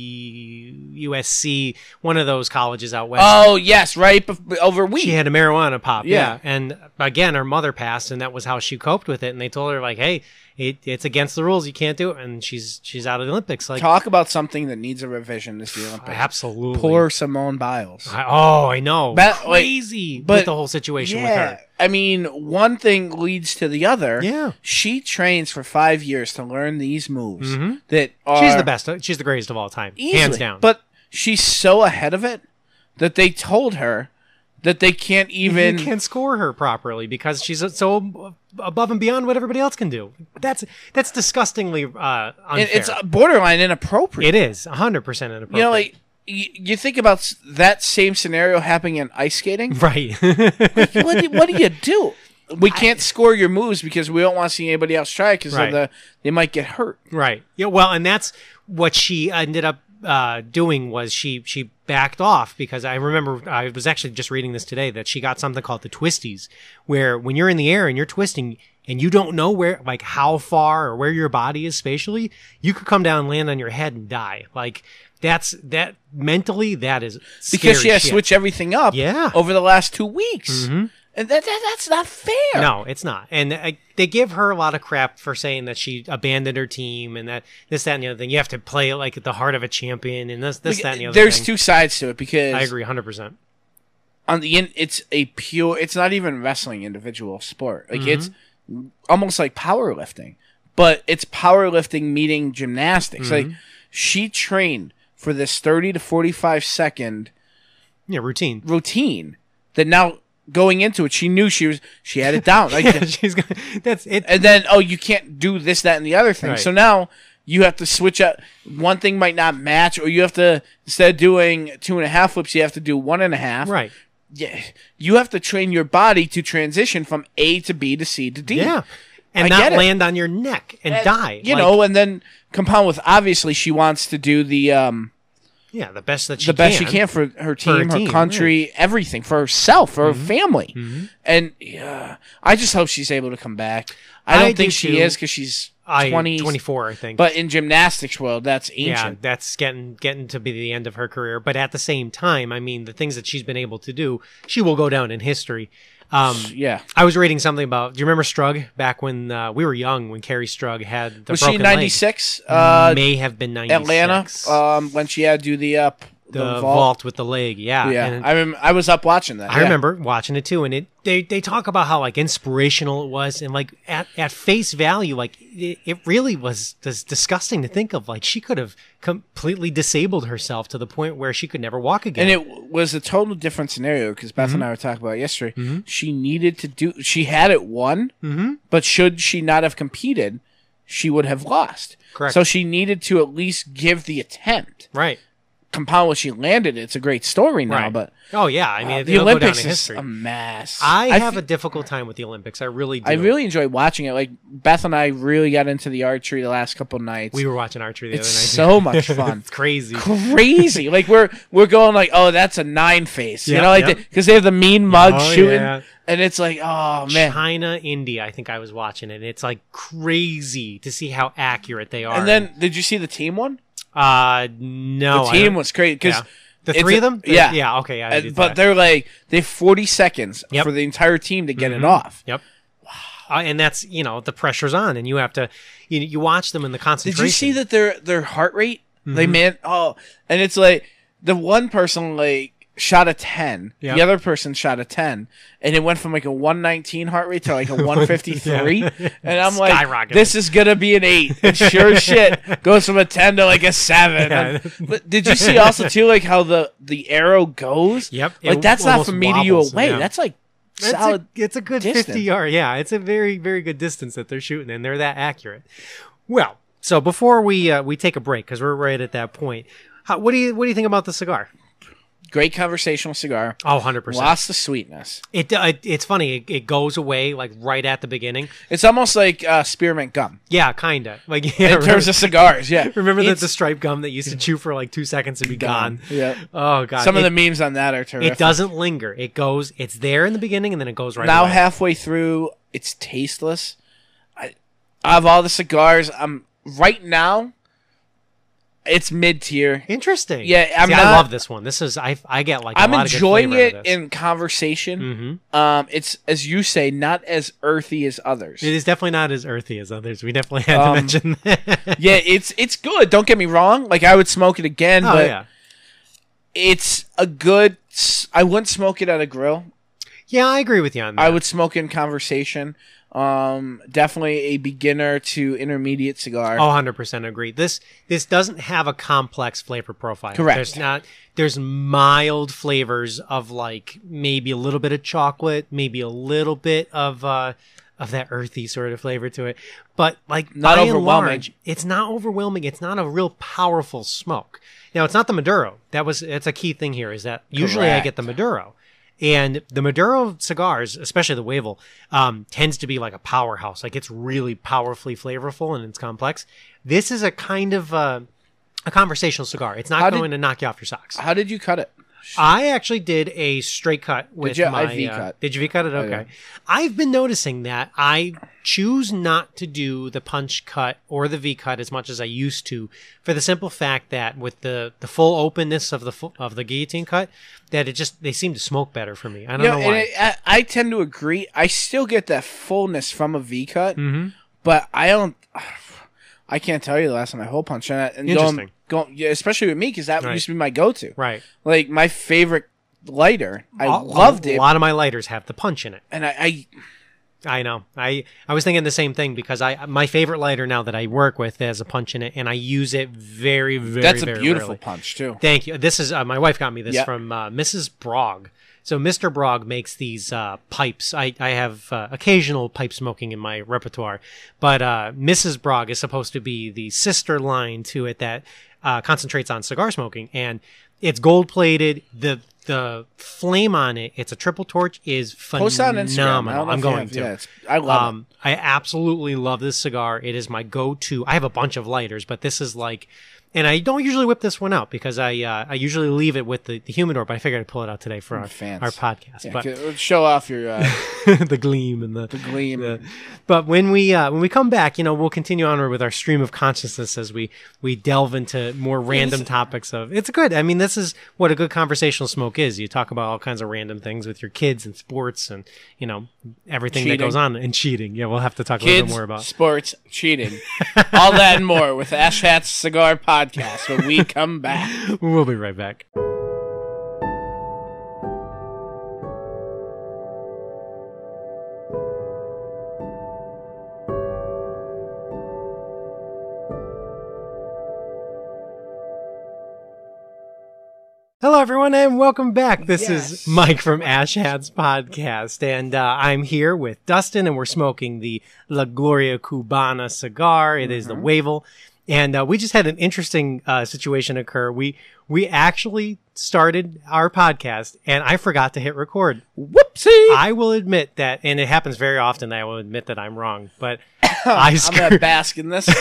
U S C, one of those colleges out west. oh yes, right bef- over weed. She had a marijuana pop, Yeah. yeah. And again, her mother passed, and that was how she coped with it. And they told her like, "Hey, it, it's against the rules. You can't do it." And she's she's out of the Olympics. Like, Talk about something that needs a revision this year. Olympics. absolutely. Poor Simone Biles. I, oh, I know. But, like, Crazy but- with the whole situation with Yeah, her. I mean, one thing leads to the other. Yeah. She trains for five years to learn these moves Mhm. that are She's the best. She's the greatest of all time, easily. hands down. But she's so ahead of it that they told her that they can't even. you can't score her properly because she's so above and beyond what everybody else can do. That's that's disgustingly uh, unfair. it- it's borderline inappropriate. It is one hundred percent inappropriate. You know, like you, you think about s- that same scenario happening in ice skating. right. what, do, what do you do? We can't score your moves because we don't want to see anybody else try because Right. the they might get hurt. Right. Yeah. Well, and that's what she ended up uh, doing was she she backed off because I remember I was actually just reading this today that she got something called the twisties, where when you're in the air and you're twisting and you don't know where like how far or where your body is spatially, you could come down and land on your head and die. Like that's that mentally that is Because she scary has to shit. switch everything up Yeah. over the last two weeks. Mhm. And that, that that's not fair. No, it's not. And uh, they give her a lot of crap for saying that she abandoned her team and that this, that, and the other thing. You have to play it like at the heart of a champion and this, this, that, and the other There's thing. two sides to it because I agree one hundred percent. on the in, it's a pure. It's not even wrestling individual sport. Like it's Mm-hmm. almost like powerlifting, but it's powerlifting meeting gymnastics. Mm-hmm. Like she trained for this thirty to forty-five second Yeah, routine. routine that now going into it, she knew she was she had it down. Like, Yeah, she's gonna, that's it. and then oh, you can't do this, that, and the other thing. Right. So now you have to switch up. One thing might not match, or you have to instead of doing two and a half flips, you have to do one and a half. Right. Yeah, you have to train your body to transition from A to B to C to D. Yeah. And I not get it. land on your neck and, die. You Like, know, and then compound with obviously she wants to do the um yeah, the best that she the best can. she can for her team, her, team, country, everything, for herself, for Mm-hmm. her family. And yeah, I just hope she's able to come back. I don't I think do she too. is because she's I, twenty, twenty-four, I think. But in gymnastics world, that's yeah, ancient. that's getting getting to be the end of her career. But at the same time, I mean, the things that she's been able to do, she will go down in history. Um, Yeah. I was reading something about. Do you remember Strug back when uh, we were young? When Carrie Strug had the Was she broken ninety-six? leg? Uh, May have been ninety-six. Atlanta, um, when she had to do the up the, the, vault. vault. with the leg. Yeah, Yeah, And I rem- I was up watching that. I yeah. remember watching it too, and it they they talk about how like inspirational it was, and like at, at face value, like it, it really was, was disgusting to think of. Like she could have completely disabled herself to the point where she could never walk again. And it w- was a total different scenario because Beth Mm-hmm. and I were talking about it yesterday. She needed to do. She had it won, Mhm. but should she not have competed, she would have lost. Correct. So she needed to at least give the attempt. right. compound what she landed, it's a great story now. Right. But Oh yeah, I mean uh, it'll the go down Olympics in is history. a mess. I I have fe- a difficult time with the Olympics. I really do. I really enjoy watching it. Like Beth and I really got into the archery the last couple nights. we were watching archery the it's other night. so much fun. It's crazy. Crazy. Like we're we're going like, oh, that's a nine face. You Yep, know, like yep. because they have the mean mug Oh, shooting, yeah. and it's like, oh man. China, India. I think I was watching it. It's like crazy to see how accurate they are. And then, did you see the team one? uh, no, The I team don't- was crazy because yeah. the three of them. The- yeah, yeah. Okay, yeah. I did but that. they're like they have forty seconds Yep. for the entire team to get it Mhm. off. Yep. Uh, and that's you know the pressure's on, and you have to you you watch them in the concentration. Did you see that their their heart rate? They Mhm. man, oh, and it's like the one person like shot a ten, Yep. the other person shot a ten, and it went from like a one nineteen heart rate to like a one fifty-three, Yeah. and I'm like, Skyrocketing. this is gonna be an eight. And sure as shit goes from a ten to like a seven. Yeah. But did you see also too like how the the arrow goes? Yep. Like It that's not almost from me to you wobbles, away. yeah. That's like It's solid. a, it's a good distance. fifty yard. Yeah, it's a very very good distance that they're shooting, and they're that accurate. Well, so before we uh, we take a break because we're right at that point. How, what do you what do you think about the cigar? Great conversational cigar. Oh, one hundred percent. Lost the sweetness. It, uh, it's funny. It, it goes away like right at the beginning. It's almost like uh, spearmint gum Yeah, kind of. Like yeah, in remember, terms of cigars. Yeah, remember that It's the striped gum that used to chew for like two seconds and be gone. Yeah. Oh god. Some it, of the memes on that are terrific. it doesn't linger. It goes. It's there in the beginning and then it goes right Now away. halfway through, it's tasteless. I, of all the cigars, I'm right now. It's mid tier. Interesting. Yeah, I'm See, not- I love this one. This is I I get like a I'm lot of good enjoying flavor it out of this. in conversation. Mhm. Um, it's as you say, not as earthy as others. It is definitely not as earthy as others. We definitely had Um, to mention that. Yeah, it's it's good. Don't get me wrong. Like I would smoke it again, Oh but yeah. it's a good. s- I wouldn't smoke it at a grill. Yeah, I agree with you on that. I would smoke in conversation. Um, definitely a beginner to intermediate cigar. Oh, one hundred percent agree. This this doesn't have a complex flavor profile. Correct. There's not there's mild flavors of like maybe a little bit of chocolate, maybe a little bit of uh of that earthy sort of flavor to it. But like Not by and overwhelming. large, it's not overwhelming. It's not a real powerful smoke. Now, it's not the Maduro. That was that's a key thing here is that usually I get the Maduro. And the Maduro cigars, especially the Wavell, um, tends to be like a powerhouse. Like it's really powerfully flavorful and it's complex. This is a kind of uh, a conversational cigar. It's not How did- going to knock you off your socks. How did you cut it? I actually did a straight cut with you? my. I V uh, cut. Did you V cut it? I Okay. did. I've been noticing that I choose not to do the punch cut or the V cut as much as I used to, for the simple fact that with the, the full openness of the fu- of the guillotine cut, that it just they seem to smoke better for me. I don't Yeah, know and why. it, I, I tend to agree. I still get that fullness from a V cut, Mhm. but I don't. I can't tell you the last time I hole punched and, and Interesting. going, going, yeah, especially with me because that Right. used to be my go-to. Right. Like my favorite lighter, I A- loved a, it, A lot of my lighters have the punch in it. and I, I I know. I I was thinking the same thing because I my favorite lighter now that I work with has a punch in it, and I use it very very. that's a very beautiful rarely. punch too. Thank you. This is uh, my wife got me this Yep. from uh, Missus Brogg. So Mister Brogg makes these uh, pipes. I I have uh, occasional pipe smoking in my repertoire, but uh, Missus Brogg is supposed to be the sister line to it that uh, concentrates on cigar smoking, and it's gold plated. The the flame on it, it's a triple torch, is Post on phenomenal. Instagram. I don't know I'm if you going have- to. yeah, it's- I love it. Um, I absolutely love this cigar. It is my go-to. I have a bunch of lighters, but this is like, and I don't usually whip this one out because I uh, I usually leave it with the, the humidor. But I figured I'd pull it out today for our, fans. our podcast. Yeah, but c- show off your uh, the gleam and the, the gleam. the- but when we uh, when we come back, you know, we'll continue on with our stream of consciousness as we we delve into more random topics of. It's good. I mean, this is what a good conversational smoke is. You talk about all kinds of random things with your kids and sports and you know everything that Cheating. goes on and cheating. Yeah, we'll have to talk a Kids, little bit more about. sports, cheating, all that and more with Ash Hat's Cigar Podcast when we come back. We'll be right back. Hello, everyone, and welcome back. This Yes. is Mike from Ash Hat's Podcast, and uh, I'm here with Dustin, and we're smoking the La Gloria Cubana cigar. It is the Wavell, And uh, we just had an interesting uh, situation occur. We we actually started our podcast, and I forgot to hit record. Whoopsie! I will admit that, and it happens very often that I will admit that I'm wrong, but I I'm screwed. gonna bask in this.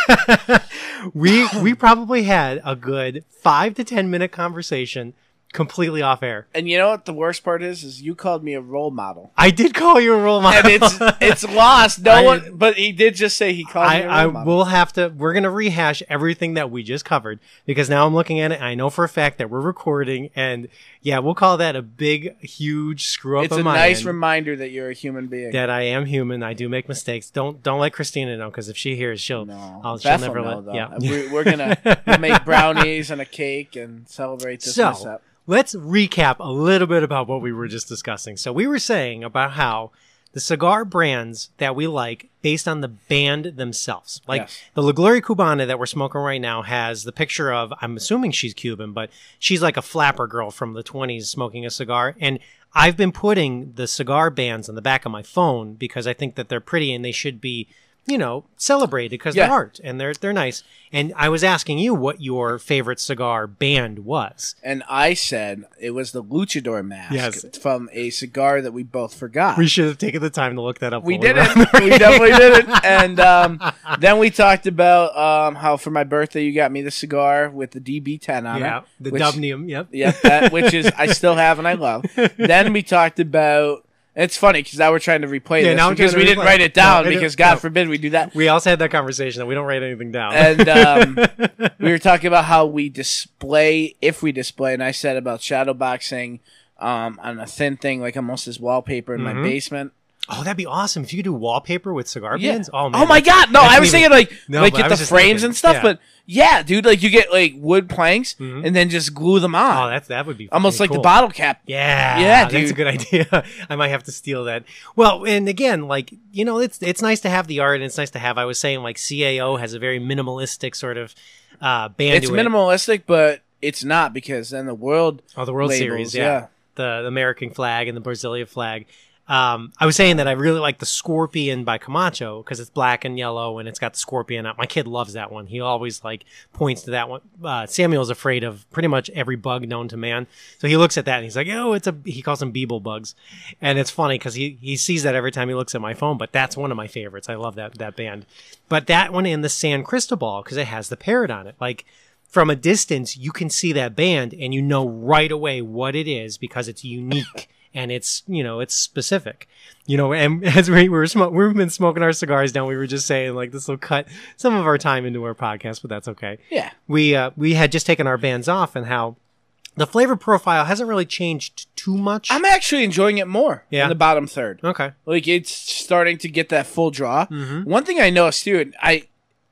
we we probably had a good five to ten minute conversation completely off air. And you know what the worst part is? Is you called me a role model. I did call you a role model. And it's it's lost. No I- one, but he did just say he called me I, a role I model. will have to, we're going to rehash everything that we just covered because now I'm looking at it. And I know for a fact that we're recording, and yeah, we'll call that a big, huge screw up It's of a my nice end, reminder that you're a human being. that I am human. I do make mistakes. Don't, don't let Christina know because if she hears, she'll, No, I'll, she'll Beth never will know, let, though. yeah. We, we're gonna we'll make brownies and a cake and celebrate this So, mishap. let's recap a little bit about what we were just discussing. So we were saying about how the cigar brands that we like based on the band themselves. Like Yes. the La Gloria Cubana that we're smoking right now has the picture of, I'm assuming she's Cuban, but she's like a flapper girl from the twenties smoking a cigar. And I've been putting the cigar bands on the back of my phone because I think that they're pretty and they should be, you know, celebrated because Yeah. they're art and they're they're nice. And I was asking you what your favorite cigar band was. And I said it was the Luchador mask Yes. from a cigar that we both forgot. We should have taken the time to look that up. We while were didn't. on the We definitely didn't. And um, then we talked about um, how for my birthday you got me the cigar with the D B ten on Yeah, it. the which- Dubnium. Yep. Yeah, that which is I still have and I love. Then we talked about. It's funny because now we're trying to replay Yeah, this now I'm because trying we to didn't replay write it. it down No, I because didn't- God no. forbid we do that. We also had that conversation that we don't write anything down. And um, we were talking about how we display, if we display, and I said about shadow boxing um, on a thin thing, like almost as wallpaper in Mhm. my basement. oh, that'd be awesome if you could do wallpaper with cigar Yeah. bands. Oh man. Oh my God! No, that's I was even- thinking like No, like but I get was the just frames thinking, and stuff, yeah. but yeah, dude, like you get like wood planks Mhm. and then just glue them on, Oh, that's that would be almost fucking like the cool. bottle cap. Yeah, Yeah, that's a dude. good idea. I might have to steal that. Well, and again, like you know, it's it's nice to have the art, and it's nice to have. I was saying, like C A O has a very minimalistic sort of uh, band. It's to it. minimalistic, but it's not because then the world Oh, the World labels, Series, yeah. yeah. The, the American flag and the Brazilian flag. Um, I was saying that I really like the Scorpion by Camacho because it's black and yellow and it's got the scorpion out. My kid loves that one. He always like points to that one. Uh, Samuel's afraid of pretty much every bug known to man. So he looks at that and he's like, oh, it's a, he calls them Beeble bugs. And it's funny because he, he sees that every time he looks at my phone, but that's one of my favorites. I love that, that band. But that one in the San Cristobal because it has the parrot on it. Like, from a distance, you can see that band and you know right away what it is because it's unique and it's, you know, it's specific. You know, and as we were sm- we've been smoking our cigars down, we were just saying like this will cut some of our time into our podcast, but that's okay. Yeah. We uh, we had just taken our bands off and how the flavor profile hasn't really changed too much. I'm actually enjoying it more Yeah. in the bottom third. okay. Like it's starting to get that full draw. Mhm. One thing I noticed too, and I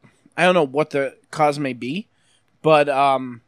I don't know what the cause may be, but um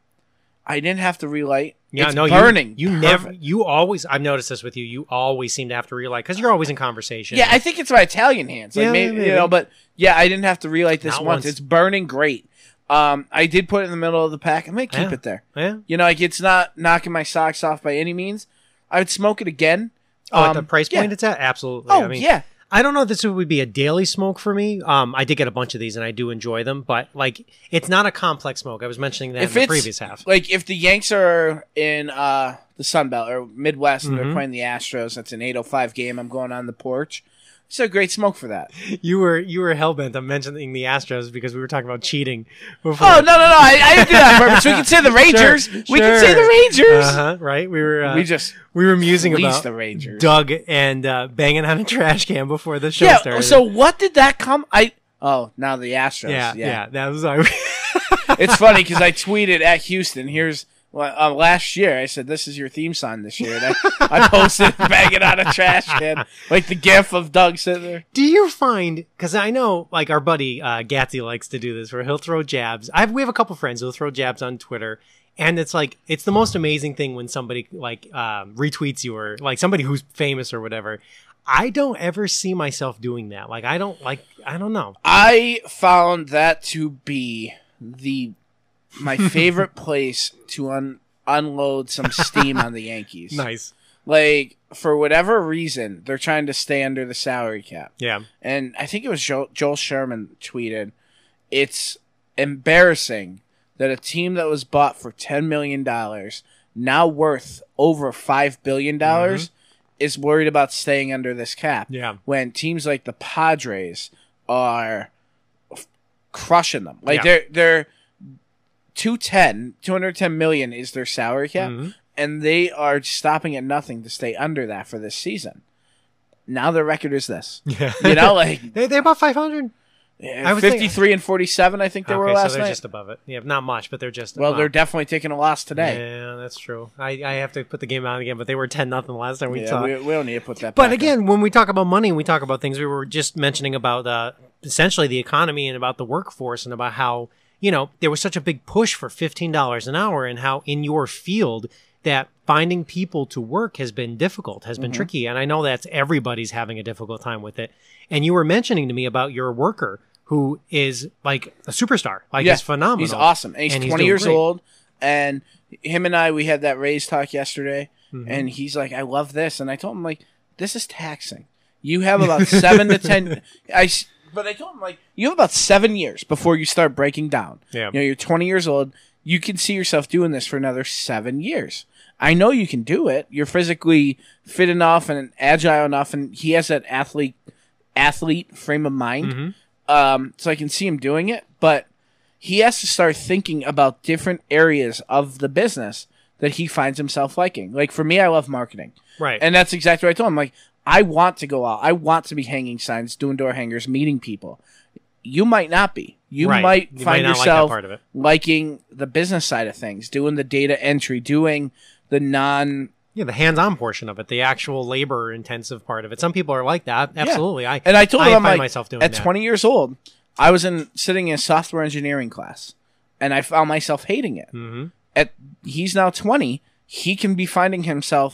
I didn't have to relight. Yeah, it's no, you- burning. You, Perfect. never, you always. I've noticed this with you. You always seem to have to relight because you're always in conversation. Yeah, I think it's my Italian hands. Like Yeah, maybe, maybe. you know, but yeah, I didn't have to relight this Not once. once. It's burning great. Um, I did put it in the middle of the pack. I'm gonna keep Yeah. it there. yeah. You know, like it's not knocking my socks off by any means. I would smoke it again. Oh, at Um, the price yeah. point it's at, absolutely. Oh I mean, yeah, I don't know if this would be a daily smoke for me. Um, I did get a bunch of these and I do enjoy them, but like it's not a complex smoke. I was mentioning that if in the it's previous half. like if the Yanks are in uh, the Sun Belt or Midwest and Mhm. they're playing the Astros, that's an eight oh five game. I'm going on the porch. It's a great smoke for that. You were you were hellbent on mentioning the Astros because we were talking about cheating before. Oh no no no! I, I didn't do that on purpose. We can say the Rangers. Sure, we can say sure. the Rangers. Uh-huh, right? We were uh, we just we were musing fleeced about the Rangers. Doug and uh, banging on a trash can before the show Yeah. started. So what did that come? I oh now the Astros. yeah, Yeah. yeah, that was our. It's funny because I tweeted at Houston. Here's well, uh, last year I said this is your theme song this year. And I, I posted banging on a trash can like the gif of Doug sitting there. Do you find, because I know, like, our buddy uh, Gatsy likes to do this, where he'll throw jabs. I have, we have a couple friends who'll throw jabs on Twitter, and it's like, it's the most amazing thing when somebody, like, um, retweets you or, like, somebody who's famous or whatever. I don't ever see myself doing that. Like, I don't, like, I don't know. I found that to be the my favorite place to un- unload some steam on the Yankees. Nice. Like for whatever reason, they're trying to stay under the salary cap. Yeah. And I think it was Joel, Joel Sherman tweeted, "It's embarrassing that a team that was bought for ten million dollars, now worth over five billion dollars, mm-hmm. is worried about staying under this cap. Yeah. When teams like the Padres are f- crushing them. Like, yeah. they're, they're two ten, two hundred ten million is their salary cap, mm-hmm. and they are stopping at nothing to stay under that for this season. Now their record is this. Yeah. You know, like... they, they're about five hundred. I fifty-three think, and forty-seven, I think they okay, were last so they're night. just above it. Yeah, not much, but they're just. Well, wow. they're definitely taking a loss today. Yeah, that's true. I, I have to put the game out again, but they were ten nothing last time we yeah, talked. We, we don't need to put that. But back again, up. when we talk about money and we talk about things, we were just mentioning about uh, essentially the economy and about the workforce and about how, you know, there was such a big push for fifteen dollars an hour, and how in your field that finding people to work has been difficult, has been mm-hmm. tricky. And I know that's everybody's having a difficult time with it. And you were mentioning to me about your worker who is like a superstar, like yeah, he's phenomenal. He's awesome. And he's and twenty he's years great. old. And him and I, we had that raise talk yesterday. Mm-hmm. And he's like, I love this. And I told him, like, this is taxing. You have about seven to ten. I, but I told him, like, you have about seven years before you start breaking down. Yeah. You know, you're twenty years old. You can see yourself doing this for another seven years. I know you can do it. You're physically fit enough and agile enough. And he has that athlete athlete frame of mind. Mm-hmm. Um, so I can see him doing it, but he has to start thinking about different areas of the business that he finds himself liking. Like, for me, I love marketing. Right. And that's exactly what I told him. Like, I want to go out. I want to be hanging signs, doing door hangers, meeting people. You might not be. You right. might you find might not yourself like that part of it. liking the business side of things, doing the data entry, doing the non... Yeah, the hands-on portion of it, the actual labor-intensive part of it. Some people are like that. Absolutely. Yeah. I and I told I him, I'm find like, myself doing at that. twenty years old, I was in sitting in a software engineering class, and I found myself hating it. Mm-hmm. At he's now twenty. He can be finding himself.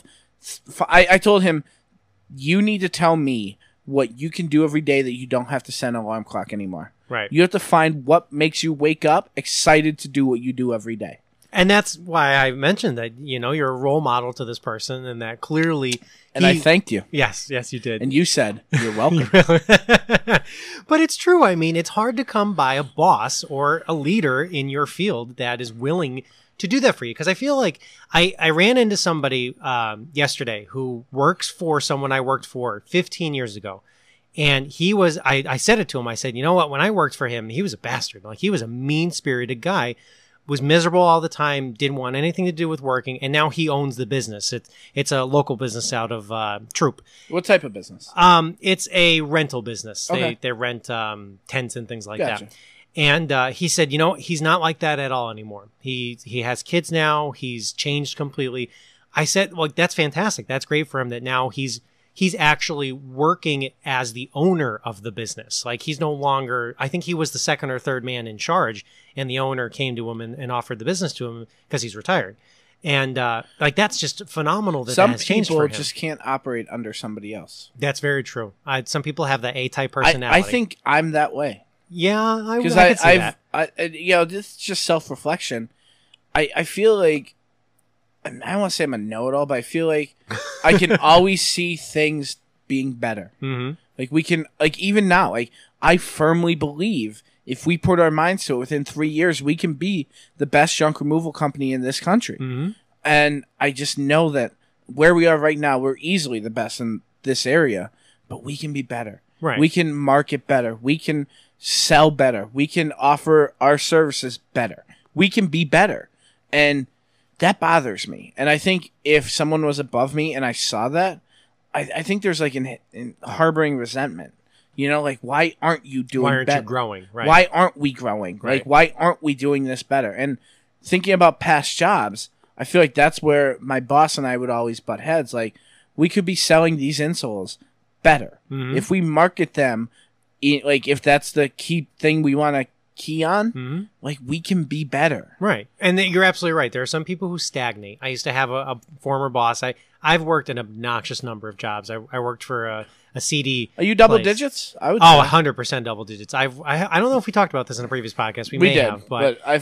I, I told him, you need to tell me what you can do every day that you don't have to set an alarm clock anymore. Right. You have to find what makes you wake up excited to do what you do every day. And that's why I mentioned that, you know, you're a role model to this person, and that clearly... And he, I thanked you. Yes, yes, you did. And you said, you're welcome. But it's true. I mean, it's hard to come by a boss or a leader in your field that is willing to do that for you. Because I feel like I, I ran into somebody um, yesterday who works for someone I worked for fifteen years ago. And he was, I, I said it to him. I said, you know what? When I worked for him, he was a bastard. Like, he was a mean-spirited guy. Was miserable all the time, didn't want anything to do with working, and now he owns the business. It's it's a local business out of uh, Troop. What type of business? Um, it's a rental business. Okay. They they rent um, tents and things like Gotcha. that. And uh, he said, you know, he's not like that at all anymore. He he has kids now. He's changed completely. I said, well, that's fantastic. That's great for him that now he's he's actually working as the owner of the business. Like, he's no longer, I think he was the second or third man in charge, and the owner came to him and, and offered the business to him because he's retired. And uh, like, that's just phenomenal that Some that has changed people for him. just can't operate under somebody else. That's very true. I, some people have that A-type I, personality. I think I'm that way. Yeah, I, Because I, I, could see I've, that. I, I, you know, this is just self-reflection. I, I feel like, I don't want to say I'm a know-it-all, but I feel like I can always see things being better. Mm-hmm. Like, we can, like, even now, like, I firmly believe if we put our minds to it, within three years, we can be the best junk removal company in this country. Mm-hmm. And I just know that where we are right now, we're easily the best in this area, but we can be better. Right. We can market better. We can sell better. We can offer our services better. We can be better. And that bothers me. And I think if someone was above me and I saw that, I, I think there's like an, an harboring resentment. You know, like, why aren't you doing Why aren't better? you growing? Right. Why aren't we growing? Right. Like, why aren't we doing this better? And thinking about past jobs, I feel like that's where my boss and I would always butt heads. Like, we could be selling these insoles better. Mm-hmm. If we market them, i- like, if that's the key thing we want to key on, Mm-hmm. like, we can be better. Right. And th- you're absolutely right. There are some people who stagnate. I used to have a, a former boss. I, I've worked an obnoxious number of jobs. I, I worked for a, a C D. Are you double place. digits? I would Oh, say. one hundred percent double digits. I've, I I don't know if we talked about this in a previous podcast. We, We may did, have. But, but I've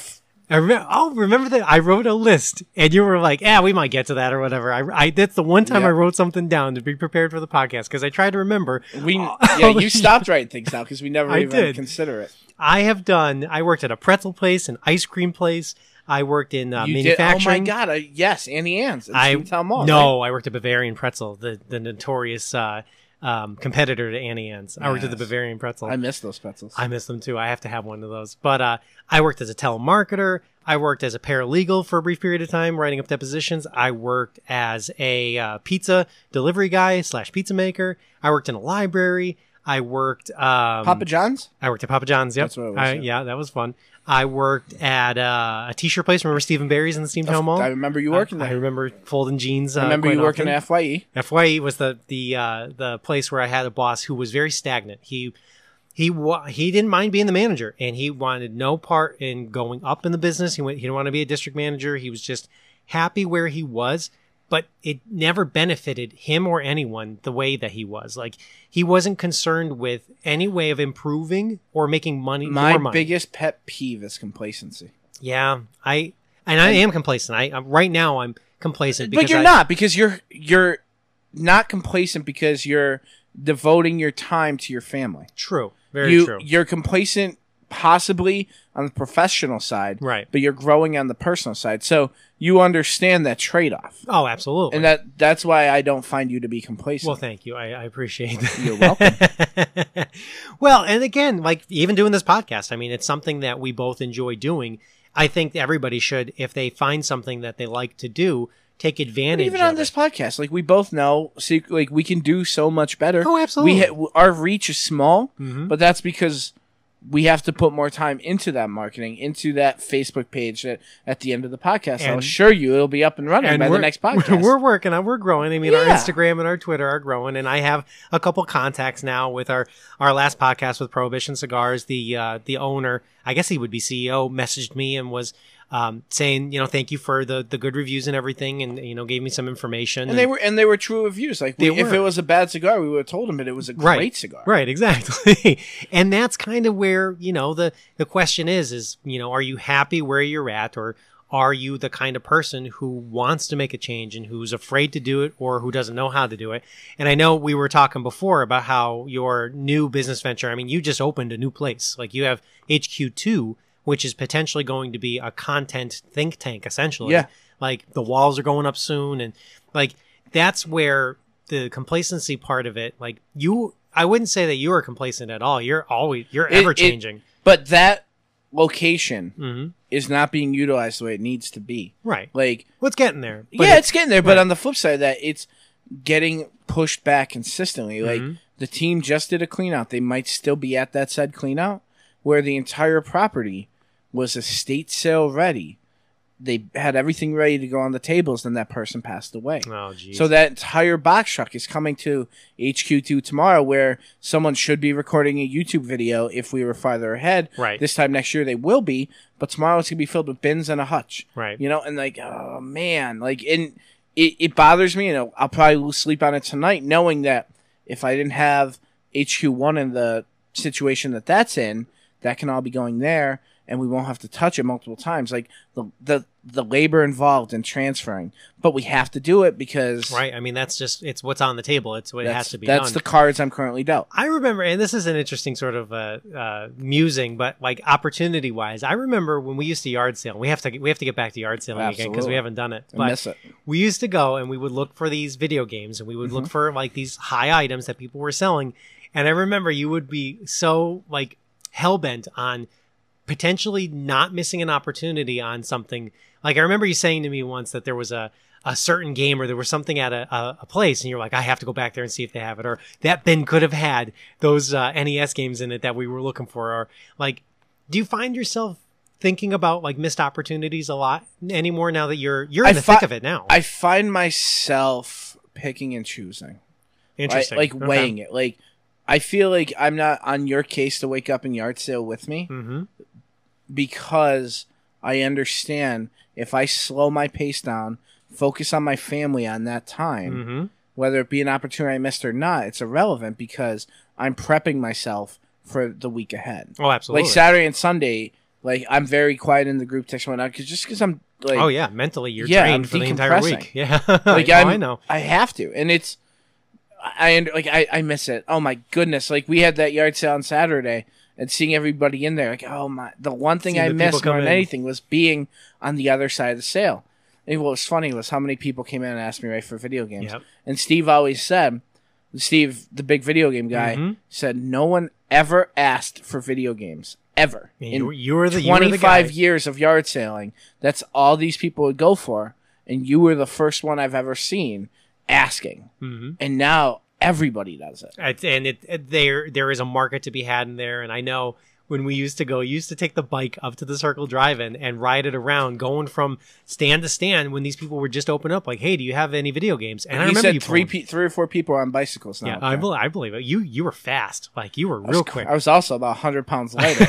I remember. Oh, remember that I wrote a list, and you were like, "Yeah, we might get to that or whatever." I, I that's the one time Yep. I wrote something down to be prepared for the podcast because I tried to remember. We yeah, you stopped writing things down because we never I even did. consider it. I have done. I worked at a pretzel place, an ice cream place. I worked in uh, You did. Oh manufacturing. my god! I, yes, Annie Ann's. in I Steamtown Mall. no, right? I worked at Bavarian Pretzel, the the notorious uh, um, competitor to Annie Ann's. I worked at the Yes. Bavarian Pretzel. I miss those pretzels. I miss them too. I have to have one of those. But uh, I worked as a telemarketer. I worked as a paralegal for a brief period of time, writing up depositions. I worked as a uh, pizza delivery guy slash pizza maker. I worked in a library. I worked. Um, Papa John's. I worked at Papa John's. Yep. That's what it was, I- yeah. yeah, that was fun. I worked at uh, a t-shirt place. Remember Stephen Barry's in the Steamtown Mall? I remember you working I, I there. remember folding jeans. Uh, I remember quite you working often. at F Y E. F Y E was the the uh, the place where I had a boss who was very stagnant. He he wa- he didn't mind being the manager, and he wanted no part in going up in the business. He went. He didn't want to be a district manager. He was just happy where he was, but it never benefited him or anyone the way that he was. Like he wasn't concerned with any way of improving or making money. My more money. biggest pet peeve is complacency. Yeah, I and I am complacent. I I'm- right now I'm complacent because But you're I, not because you're you're not complacent because you're devoting your time to your family. True, very you true. you're complacent possibly on the professional side, Right. But you're growing on the personal side, so you understand that trade-off, Oh, absolutely. and that that's why I don't find you to be complacent. Well, thank you. I, I appreciate that. You're welcome. Well, and again, like even doing this podcast, I mean, it's something that we both enjoy doing. I think everybody should, if they find something that they like to do, take But advantage even of on this it. podcast, like we both know, see, like we can do so much better. Oh, absolutely. We ha- our reach is small, Mhm. but that's because we have to put more time into that marketing, into that Facebook page. That at the end of the podcast, I'll And- assure you, it'll be up and running by the we're- next podcast. We're working on, we're growing. I mean, our Yeah. Instagram and our Twitter are growing, and I have a couple contacts now with our, our last podcast with Prohibition Cigars. The uh, the owner, I guess he would be C E O, messaged me and was um, saying, you know, thank you for the, the good reviews and everything, and you know, gave me some information. and they were and they were true reviews. Like we, They if were. it was a bad cigar, we would have told him, but it was a Right. great cigar. Right, exactly. And that's kind of where, you know, the, the question is, is, you know, are you happy where you're at, or are you the kind of person who wants to make a change and who's afraid to do it or who doesn't know how to do it? And I know we were talking before about how your new business venture, I mean, you just opened a new place. Like you have H Q two, which is potentially going to be a content think tank, essentially. Yeah. Like the walls are going up soon. And like, that's where the complacency part of it, like you, I wouldn't say that you are complacent at all. You're always, you're It- ever it- changing. But that location hmm is not being utilized the way it needs to be. Right. Like, Well, it's getting there. But yeah, it- it's getting there. But right. on the flip side of that, it's getting pushed back consistently. Like Mhm. the team just did a clean out. They might still be at that said clean out where the entire property was estate sale ready. They had everything ready to go on the tables, then that person passed away. Oh, geez. So that entire box truck is coming to H Q two tomorrow, where someone should be recording a YouTube video if we were farther ahead. Right. This time next year they will be, but tomorrow it's gonna be filled with bins and a hutch. Right. You know, and like, oh man, like, and it, it bothers me, and I'll, I'll probably lose sleep on it tonight, knowing that if I didn't have H Q one in the situation that that's in, that can all be going there, and we won't have to touch it multiple times. Like the the the labor involved in transferring, but we have to do it because Right. I mean, that's just, it's what's on the table. It's what that's, has to be that's done. the cards I'm currently dealt. I remember, and this is an interesting sort of uh, uh, musing, but like opportunity wise, I remember when we used to yard sale. We have to we have to get back to yard selling again because we Absolutely. haven't done it. I But miss it. we used to go and we would look for these video games and we would look for like these high items that people were selling. And I remember you would be so like hell bent on potentially not missing an opportunity on something. Like I remember you saying to me once that there was a, a certain game or there was something at a, a, a place and you're like, I have to go back there and see if they have it, or that bin could have had those uh, N E S games in it that we were looking for. Or like, do you find yourself thinking about like missed opportunities a lot anymore now that you're, you're in I the fi- thick of it now? I find myself picking and choosing. Interesting. Like, like weighing it. Like I feel like I'm not on your case to wake up in yard sale with me Mm-hmm. because I understand if I slow my pace down, focus on my family on that time, Mm-hmm. whether it be an opportunity I missed or not, it's irrelevant because I'm prepping myself for the week ahead. Oh, absolutely. Like Saturday and Sunday, Like I'm very quiet in the group text right now because just because I'm like, oh yeah, mentally you're yeah, drained I'm for the entire decompressing. week. Yeah, like oh, I'm, I know. I have to, and it's I under- like I, I miss it. Oh my goodness! Like we had that yard sale on Saturday and seeing everybody in there. Like oh my, the one thing Seeing I the people missed more come than in. anything was being on the other side of the sale. And what was funny was how many people came in and asked me right for video games. Yep. And Steve always said, Steve, the big video game guy, Mhm. said no one ever asked for video games ever. Yeah, In you, were- you were the you were the twenty-five guy. years of yard sailing, that's all these people would go for, and you were the first one I've ever seen asking. Mhm. And now everybody does it. It's- and it, it there there is a market to be had in there, and I know when we used to go, used to take the bike up to the Circle Drive-In and ride it around, going from stand to stand when these people were just open up, like, "Hey, do you have any video games?" And I he remember said you three, pulling- pe- three or four people on bicycles now. Yeah, up I, there. bel I believe it. You you were fast, like you were I was, real quick. I was also about one hundred pounds lighter.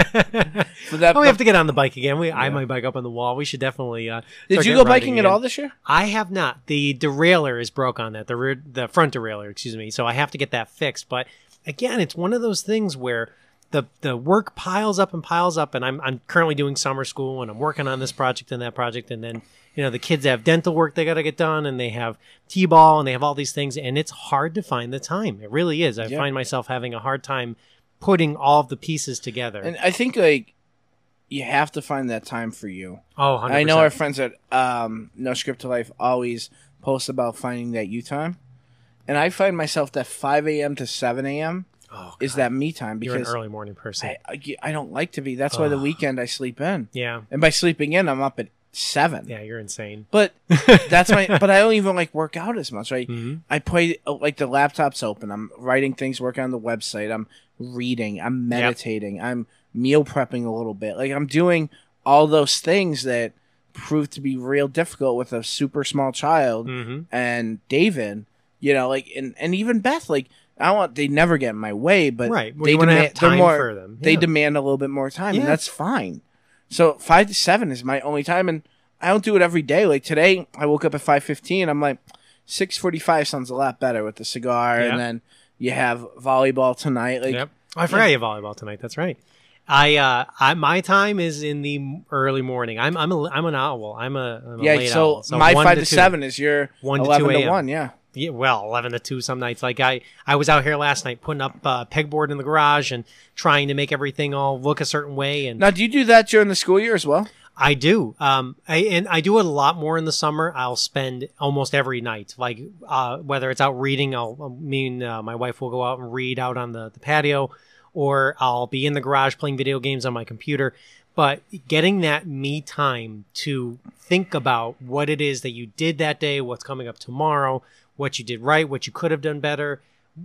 But that, oh, we have to get on the bike again. We I have my bike up on the wall. We should definitely. Uh, did start you getting go riding biking at again. all this year? I have not. The derailleur is broke on that. The rear, the front derailleur, excuse me. So I have to get that fixed. But again, it's one of those things where the the work piles up and piles up, and I'm I'm currently doing summer school, and I'm working on this project and that project, and then you know the kids have dental work they got to get done, and they have t-ball, and they have all these things, and it's hard to find the time. It really is. I Yeah. find myself having a hard time putting all of the pieces together. And I think like you have to find that time for you. oh, one hundred percent. I know our friends at um, No Script to Life always post about finding that you time, and I find myself that five a.m. to seven a.m. oh, is God. that me time You're an because early morning person. I, I, I don't like to be. That's why the Ugh. weekend I sleep in, yeah, and by sleeping in, I'm up at seven. yeah, you're insane. But that's my. But I don't even like work out as much. Right? Mhm. I play like the laptop's open. I'm writing things, working on the website. I'm reading. I'm meditating. I'm meal prepping a little bit. Like I'm doing all those things that prove to be real difficult with a super small child Mhm. and David. You know, like and and even Beth. Like I don't want. They never get in my way, but Right. Well, they you wanna demand. have time they're more. for them. They Yeah. demand a little bit more time, Yeah. and that's fine. So five to seven is my only time, and I don't do it every day. Like today, I woke up at five fifteen. I'm like, six forty five sounds a lot better with the cigar, Yeah. and then you have volleyball tonight. Like, Yep. Oh, I forgot you have volleyball tonight. That's right. I, uh, I, my time is in the early morning. I'm, I'm, a, I'm an owl. I'm a, I'm a yeah. late So, owl. So my one five to, two. seven is your One to eleven two to a m. one. Yeah. Yeah, well, eleven to two some nights. Like I, I was out here last night putting up uh, pegboard in the garage and trying to make everything all look a certain way. And Now, do you do that during the school year as well? I do. Um, I, and I do it a lot more in the summer. I'll spend almost every night, like uh, whether it's out reading. I'll me and uh, my wife will go out and read out on the, the patio, or I'll be in the garage playing video games on my computer. But getting that me time to think about what it is that you did that day, what's coming up tomorrow, what you did right, what you could have done better.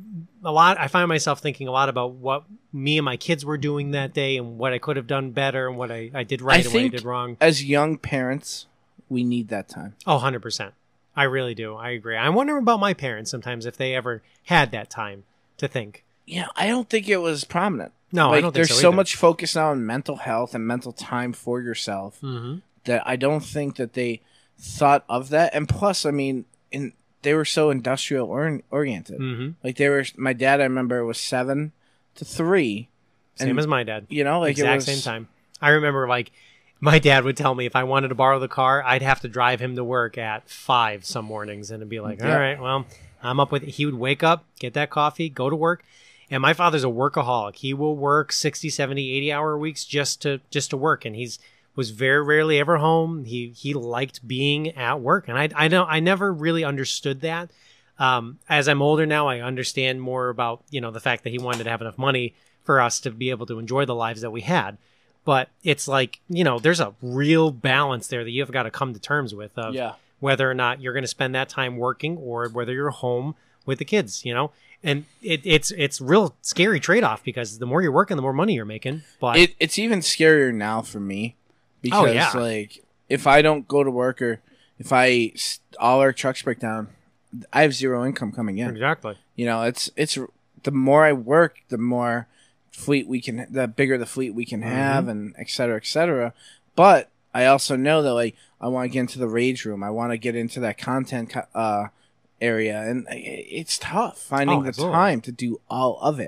A lot. I find myself thinking a lot about what me and my kids were doing that day and what I could have done better and what I, I did right I and what I think did wrong. as young parents, we need that time. Oh, one hundred percent. I really do. I agree. I wonder about my parents sometimes if they ever had that time to think. Yeah, I don't think it was prominent. No, like, I don't think there's so so either. much focus now on mental health and mental time for yourself Mm-hmm. that I don't think that they thought of that. And plus, I mean, in they were so industrial or- oriented. Mm-hmm. Like they were. My dad, I remember, was seven to three. Same And, as my dad. You know, like exact it was, same time. I remember like my dad would tell me if I wanted to borrow the car, I'd have to drive him to work at five some mornings, and it'd be like, all Yeah. right, well, I'm up with it. He would wake up, get that coffee, go to work. And my father's a workaholic. He will work sixty, seventy, eighty hour weeks just to just to work. And he's was very rarely ever home. He he liked being at work. And I I don't I never really understood that. Um, as I'm older now, I understand more about, you know, the fact that he wanted to have enough money for us to be able to enjoy the lives that we had. But it's like, you know, there's a real balance there that you've got to come to terms with of Yeah. whether or not you're going to spend that time working or whether you're home with the kids, you know? And it, it's it's real scary trade-off because the more you're working, the more money you're making. But It, it's even scarier now for me because, Oh, yeah. like, if I don't go to work or if I s- all our trucks break down, I have zero income coming in. exactly. You know, it's it's the more I work, the more fleet we can, the bigger the fleet we can have, and et cetera, et cetera. But I also know that like I want to get into the rage room. I want to get into that content co- uh, area, and i- it's tough finding Oh, the absolutely. time to do all of it.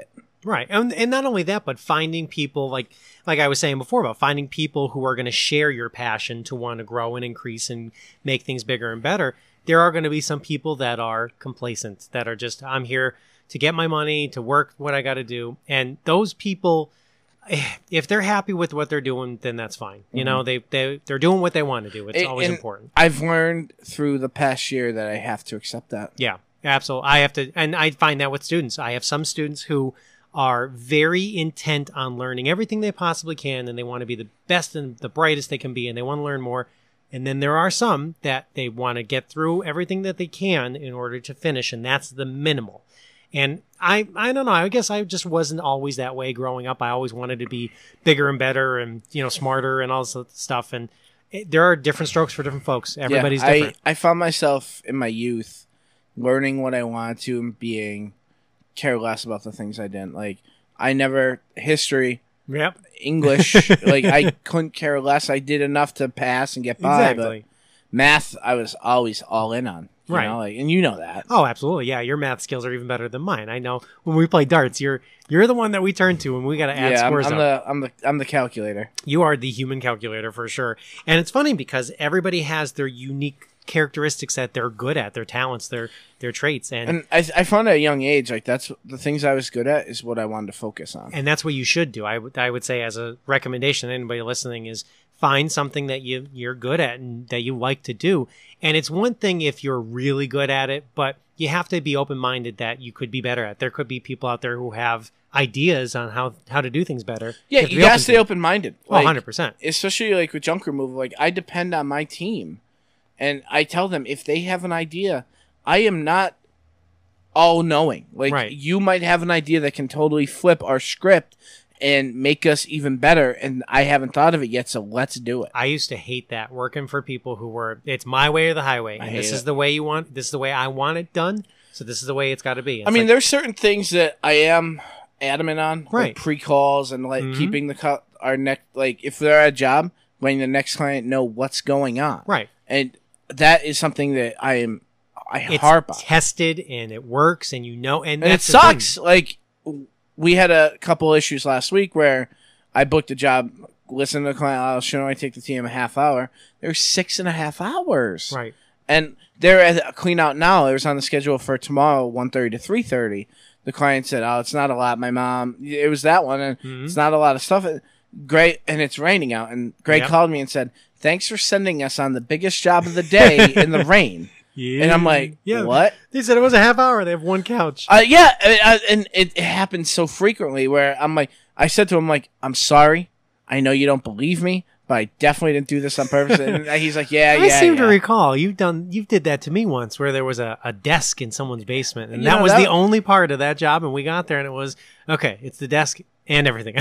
Right. And and not only that, but finding people like like I was saying before about finding people who are going to share your passion to want to grow and increase and make things bigger and better. There are going to be some people that are complacent, that are just, I'm here to get my money, to work what I got to do. And those people, if they're happy with what they're doing, then that's fine. You mm-hmm. know, they, they, they're doing what they want to do. It's it, always important. I've learned through the past year that I have to accept that. Yeah, absolutely. I have to, and I find that with students. I have some students who are very intent on learning everything they possibly can, and they want to be the best and the brightest they can be, and they want to learn more. And then there are some that they want to get through everything that they can in order to finish, and that's the minimal. And I, I don't know, I guess I just wasn't always that way growing up. I always wanted to be bigger and better and, you know, smarter and all this stuff. And it, there are different strokes for different folks. Everybody's yeah, different. I, I found myself in my youth learning what I wanted to and being care less about the things I didn't. Like, I never, history, yep. English, like, I couldn't care less. I did enough to pass and get by, exactly. But math, I was always all in on. You right. know, like, and you know that. Oh, absolutely. Yeah, your math skills are even better than mine. I know when we play darts, you're you're the one that we turn to when we got to add yeah, scores I'm, I'm up. the I'm the I'm the calculator. You are the human calculator for sure. And it's funny because everybody has their unique characteristics that they're good at, their talents, their their traits, and and I I found at a young age, like, that's the things I was good at is what I wanted to focus on. And that's what you should do. I would I would say as a recommendation to anybody listening is find something that you you're good at and that you like to do. And it's one thing if you're really good at it, but you have to be open-minded that you could be better at. There could be people out there who have ideas on how, how to do things better. Yeah, you, you gotta stay open-minded. Like, oh, one hundred percent. Especially like with Junk Removal, like, I depend on my team. And I tell them, if they have an idea, I am not all-knowing. Like, right. You might have an idea that can totally flip our script and make us even better, and I haven't thought of it yet, so let's do it. I used to hate that, working for people who were, it's my way or the highway. And this is the way you want, this is the way I want it done, so this is the way it's got to be. It's I mean, like, there's certain things that I am adamant on, right. like pre-calls and like mm-hmm. keeping the co- our next, like, if they're at a job, letting the next client know what's going on. Right. And that is something that I am, I it's harp on. Tested, and it works, and you know, and, and that's it sucks. Like, we had a couple issues last week where I booked a job, listened to the client, I'll should only take the team a half hour. There's six and a half hours. Right. And they're at a clean out now. It was on the schedule for tomorrow, one thirty to three thirty. The client said, oh, it's not a lot. My mom, it was that one, and mm-hmm. it's not a lot of stuff. Great, and it's raining out. And Greg yep. called me and said, thanks for sending us on the biggest job of the day in the rain. Yeah. And I'm like, yeah. what? They said it was a half hour. They have one couch. Uh, yeah, uh, and it, it happens so frequently where I'm like, I said to him, like, I'm sorry. I know you don't believe me, but I definitely didn't do this on purpose. And he's like, yeah, I yeah, seem yeah. to recall you've done, you did that to me once where there was a, a desk in someone's basement. And you that know, was that, the only part of that job. And we got there and it was, okay, it's the desk and everything.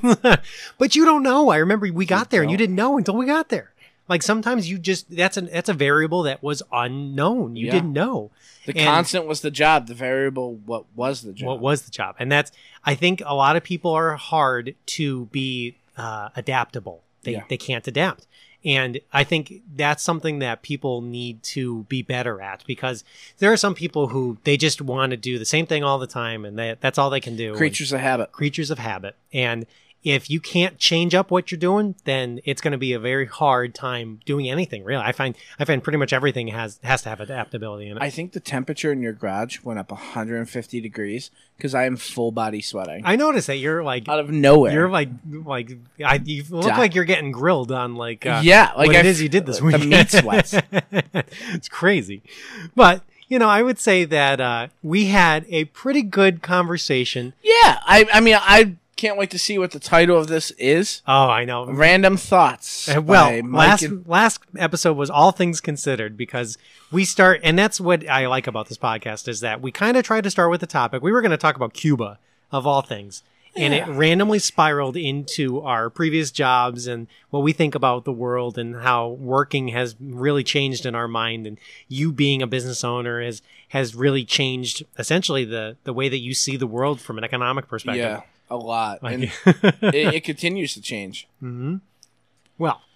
But you don't know. I remember we got there and you didn't know until we got there. Like, sometimes you just, that's a, that's a variable that was unknown. You yeah. didn't know. The and constant was the job. The variable, what was the job? What was the job? And that's, I think a lot of people are hard to be uh, adaptable. They yeah. they can't adapt. And I think that's something that people need to be better at, because there are some people who they just want to do the same thing all the time, and they, that's all they can do. Creatures and of habit. Creatures of habit. And if you can't change up what you're doing, then it's going to be a very hard time doing anything, really. I find I find pretty much everything has has to have adaptability in it. I think the temperature in your garage went up one hundred fifty degrees because I am full body sweating. I noticed that you're like out of nowhere. You're like like I you look Dot. like you're getting grilled on like uh, yeah, like what I it is you did this week. The meat sweats. It's crazy, but. You know, I would say that uh, we had a pretty good conversation. Yeah, I, I mean, I can't wait to see what the title of this is. Oh, I know. Random Thoughts. Uh, well, last and- last episode was All Things Considered, because we start, and that's what I like about this podcast, is that we kind of tried to start with a topic. We were going to talk about Cuba, of all things. And yeah. it randomly spiraled into our previous jobs and what we think about the world and how working has really changed in our mind. And you being a business owner has, has really changed essentially the, the way that you see the world from an economic perspective. Yeah, a lot. Like, and it, it continues to change. Mm-hmm. Well,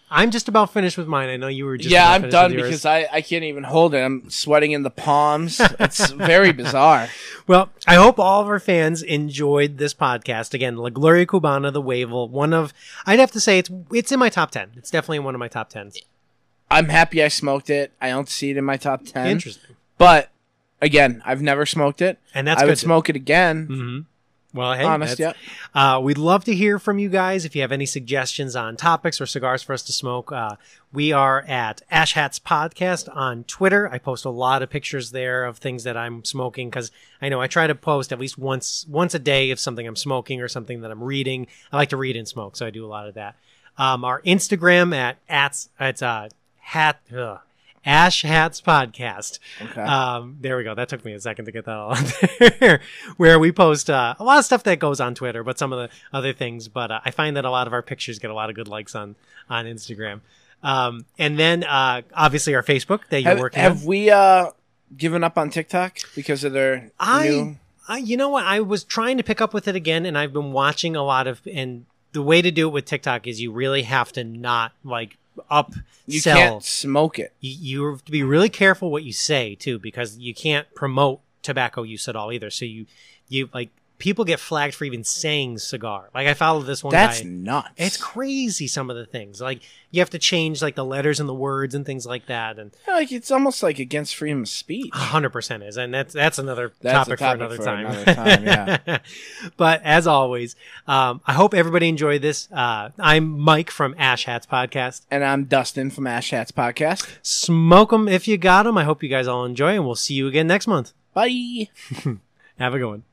I'm just about finished with mine. I know you were just yeah, about I'm finished done with yours. because I, I can't even hold it. I'm sweating in the palms. It's very bizarre. Well, I hope all of our fans enjoyed this podcast. Again, La Gloria Cubana, the Wavell, one of, I'd have to say it's it's in my top ten. It's definitely one of my top tens. I'm happy I smoked it. I don't see it in my top ten. Interesting. But, again, I've never smoked it. And that's I good would to- smoke it again. Mm-hmm. Well, hey, Honest, that's- uh, we'd love to hear from you guys. If you have any suggestions on topics or cigars for us to smoke, uh, we are at Ash Hats Podcast on Twitter. I post a lot of pictures there of things that I'm smoking because I know I try to post at least once once a day of something I'm smoking or something that I'm reading. I like to read and smoke, so I do a lot of that. Um, our Instagram at at it's uh, hat. Ugh. Ash Hats Podcast. Okay. Um, there we go. That took me a second to get that all on there. Where we post uh, a lot of stuff that goes on Twitter, but some of the other things. But uh, I find that a lot of our pictures get a lot of good likes on on Instagram. Um, and then uh, obviously our Facebook that you're have, working have on. we uh, given up on TikTok because of their I, new... I, you know what? I was trying to pick up with it again, and I've been watching a lot of. And the way to do it with TikTok is you really have to not like up. You sell. can't smoke it. You, you have to be really careful what you say too, because you can't promote tobacco use at all either. So you, you like people get flagged for even saying cigar. Like I followed this one That's guy. nuts. It's crazy. Some of the things like you have to change like the letters and the words and things like that. And Like it's almost like against freedom of speech. a hundred percent is, and that's that's another That's topic, a topic for another for time. another time, yeah. But as always, um, I hope everybody enjoyed this. Uh, I'm Mike from Ash Hats Podcast. And I'm Dustin from Ash Hats Podcast. Smoke them if you got them. I hope you guys all enjoy, and we'll see you again next month. Bye. Have a good one.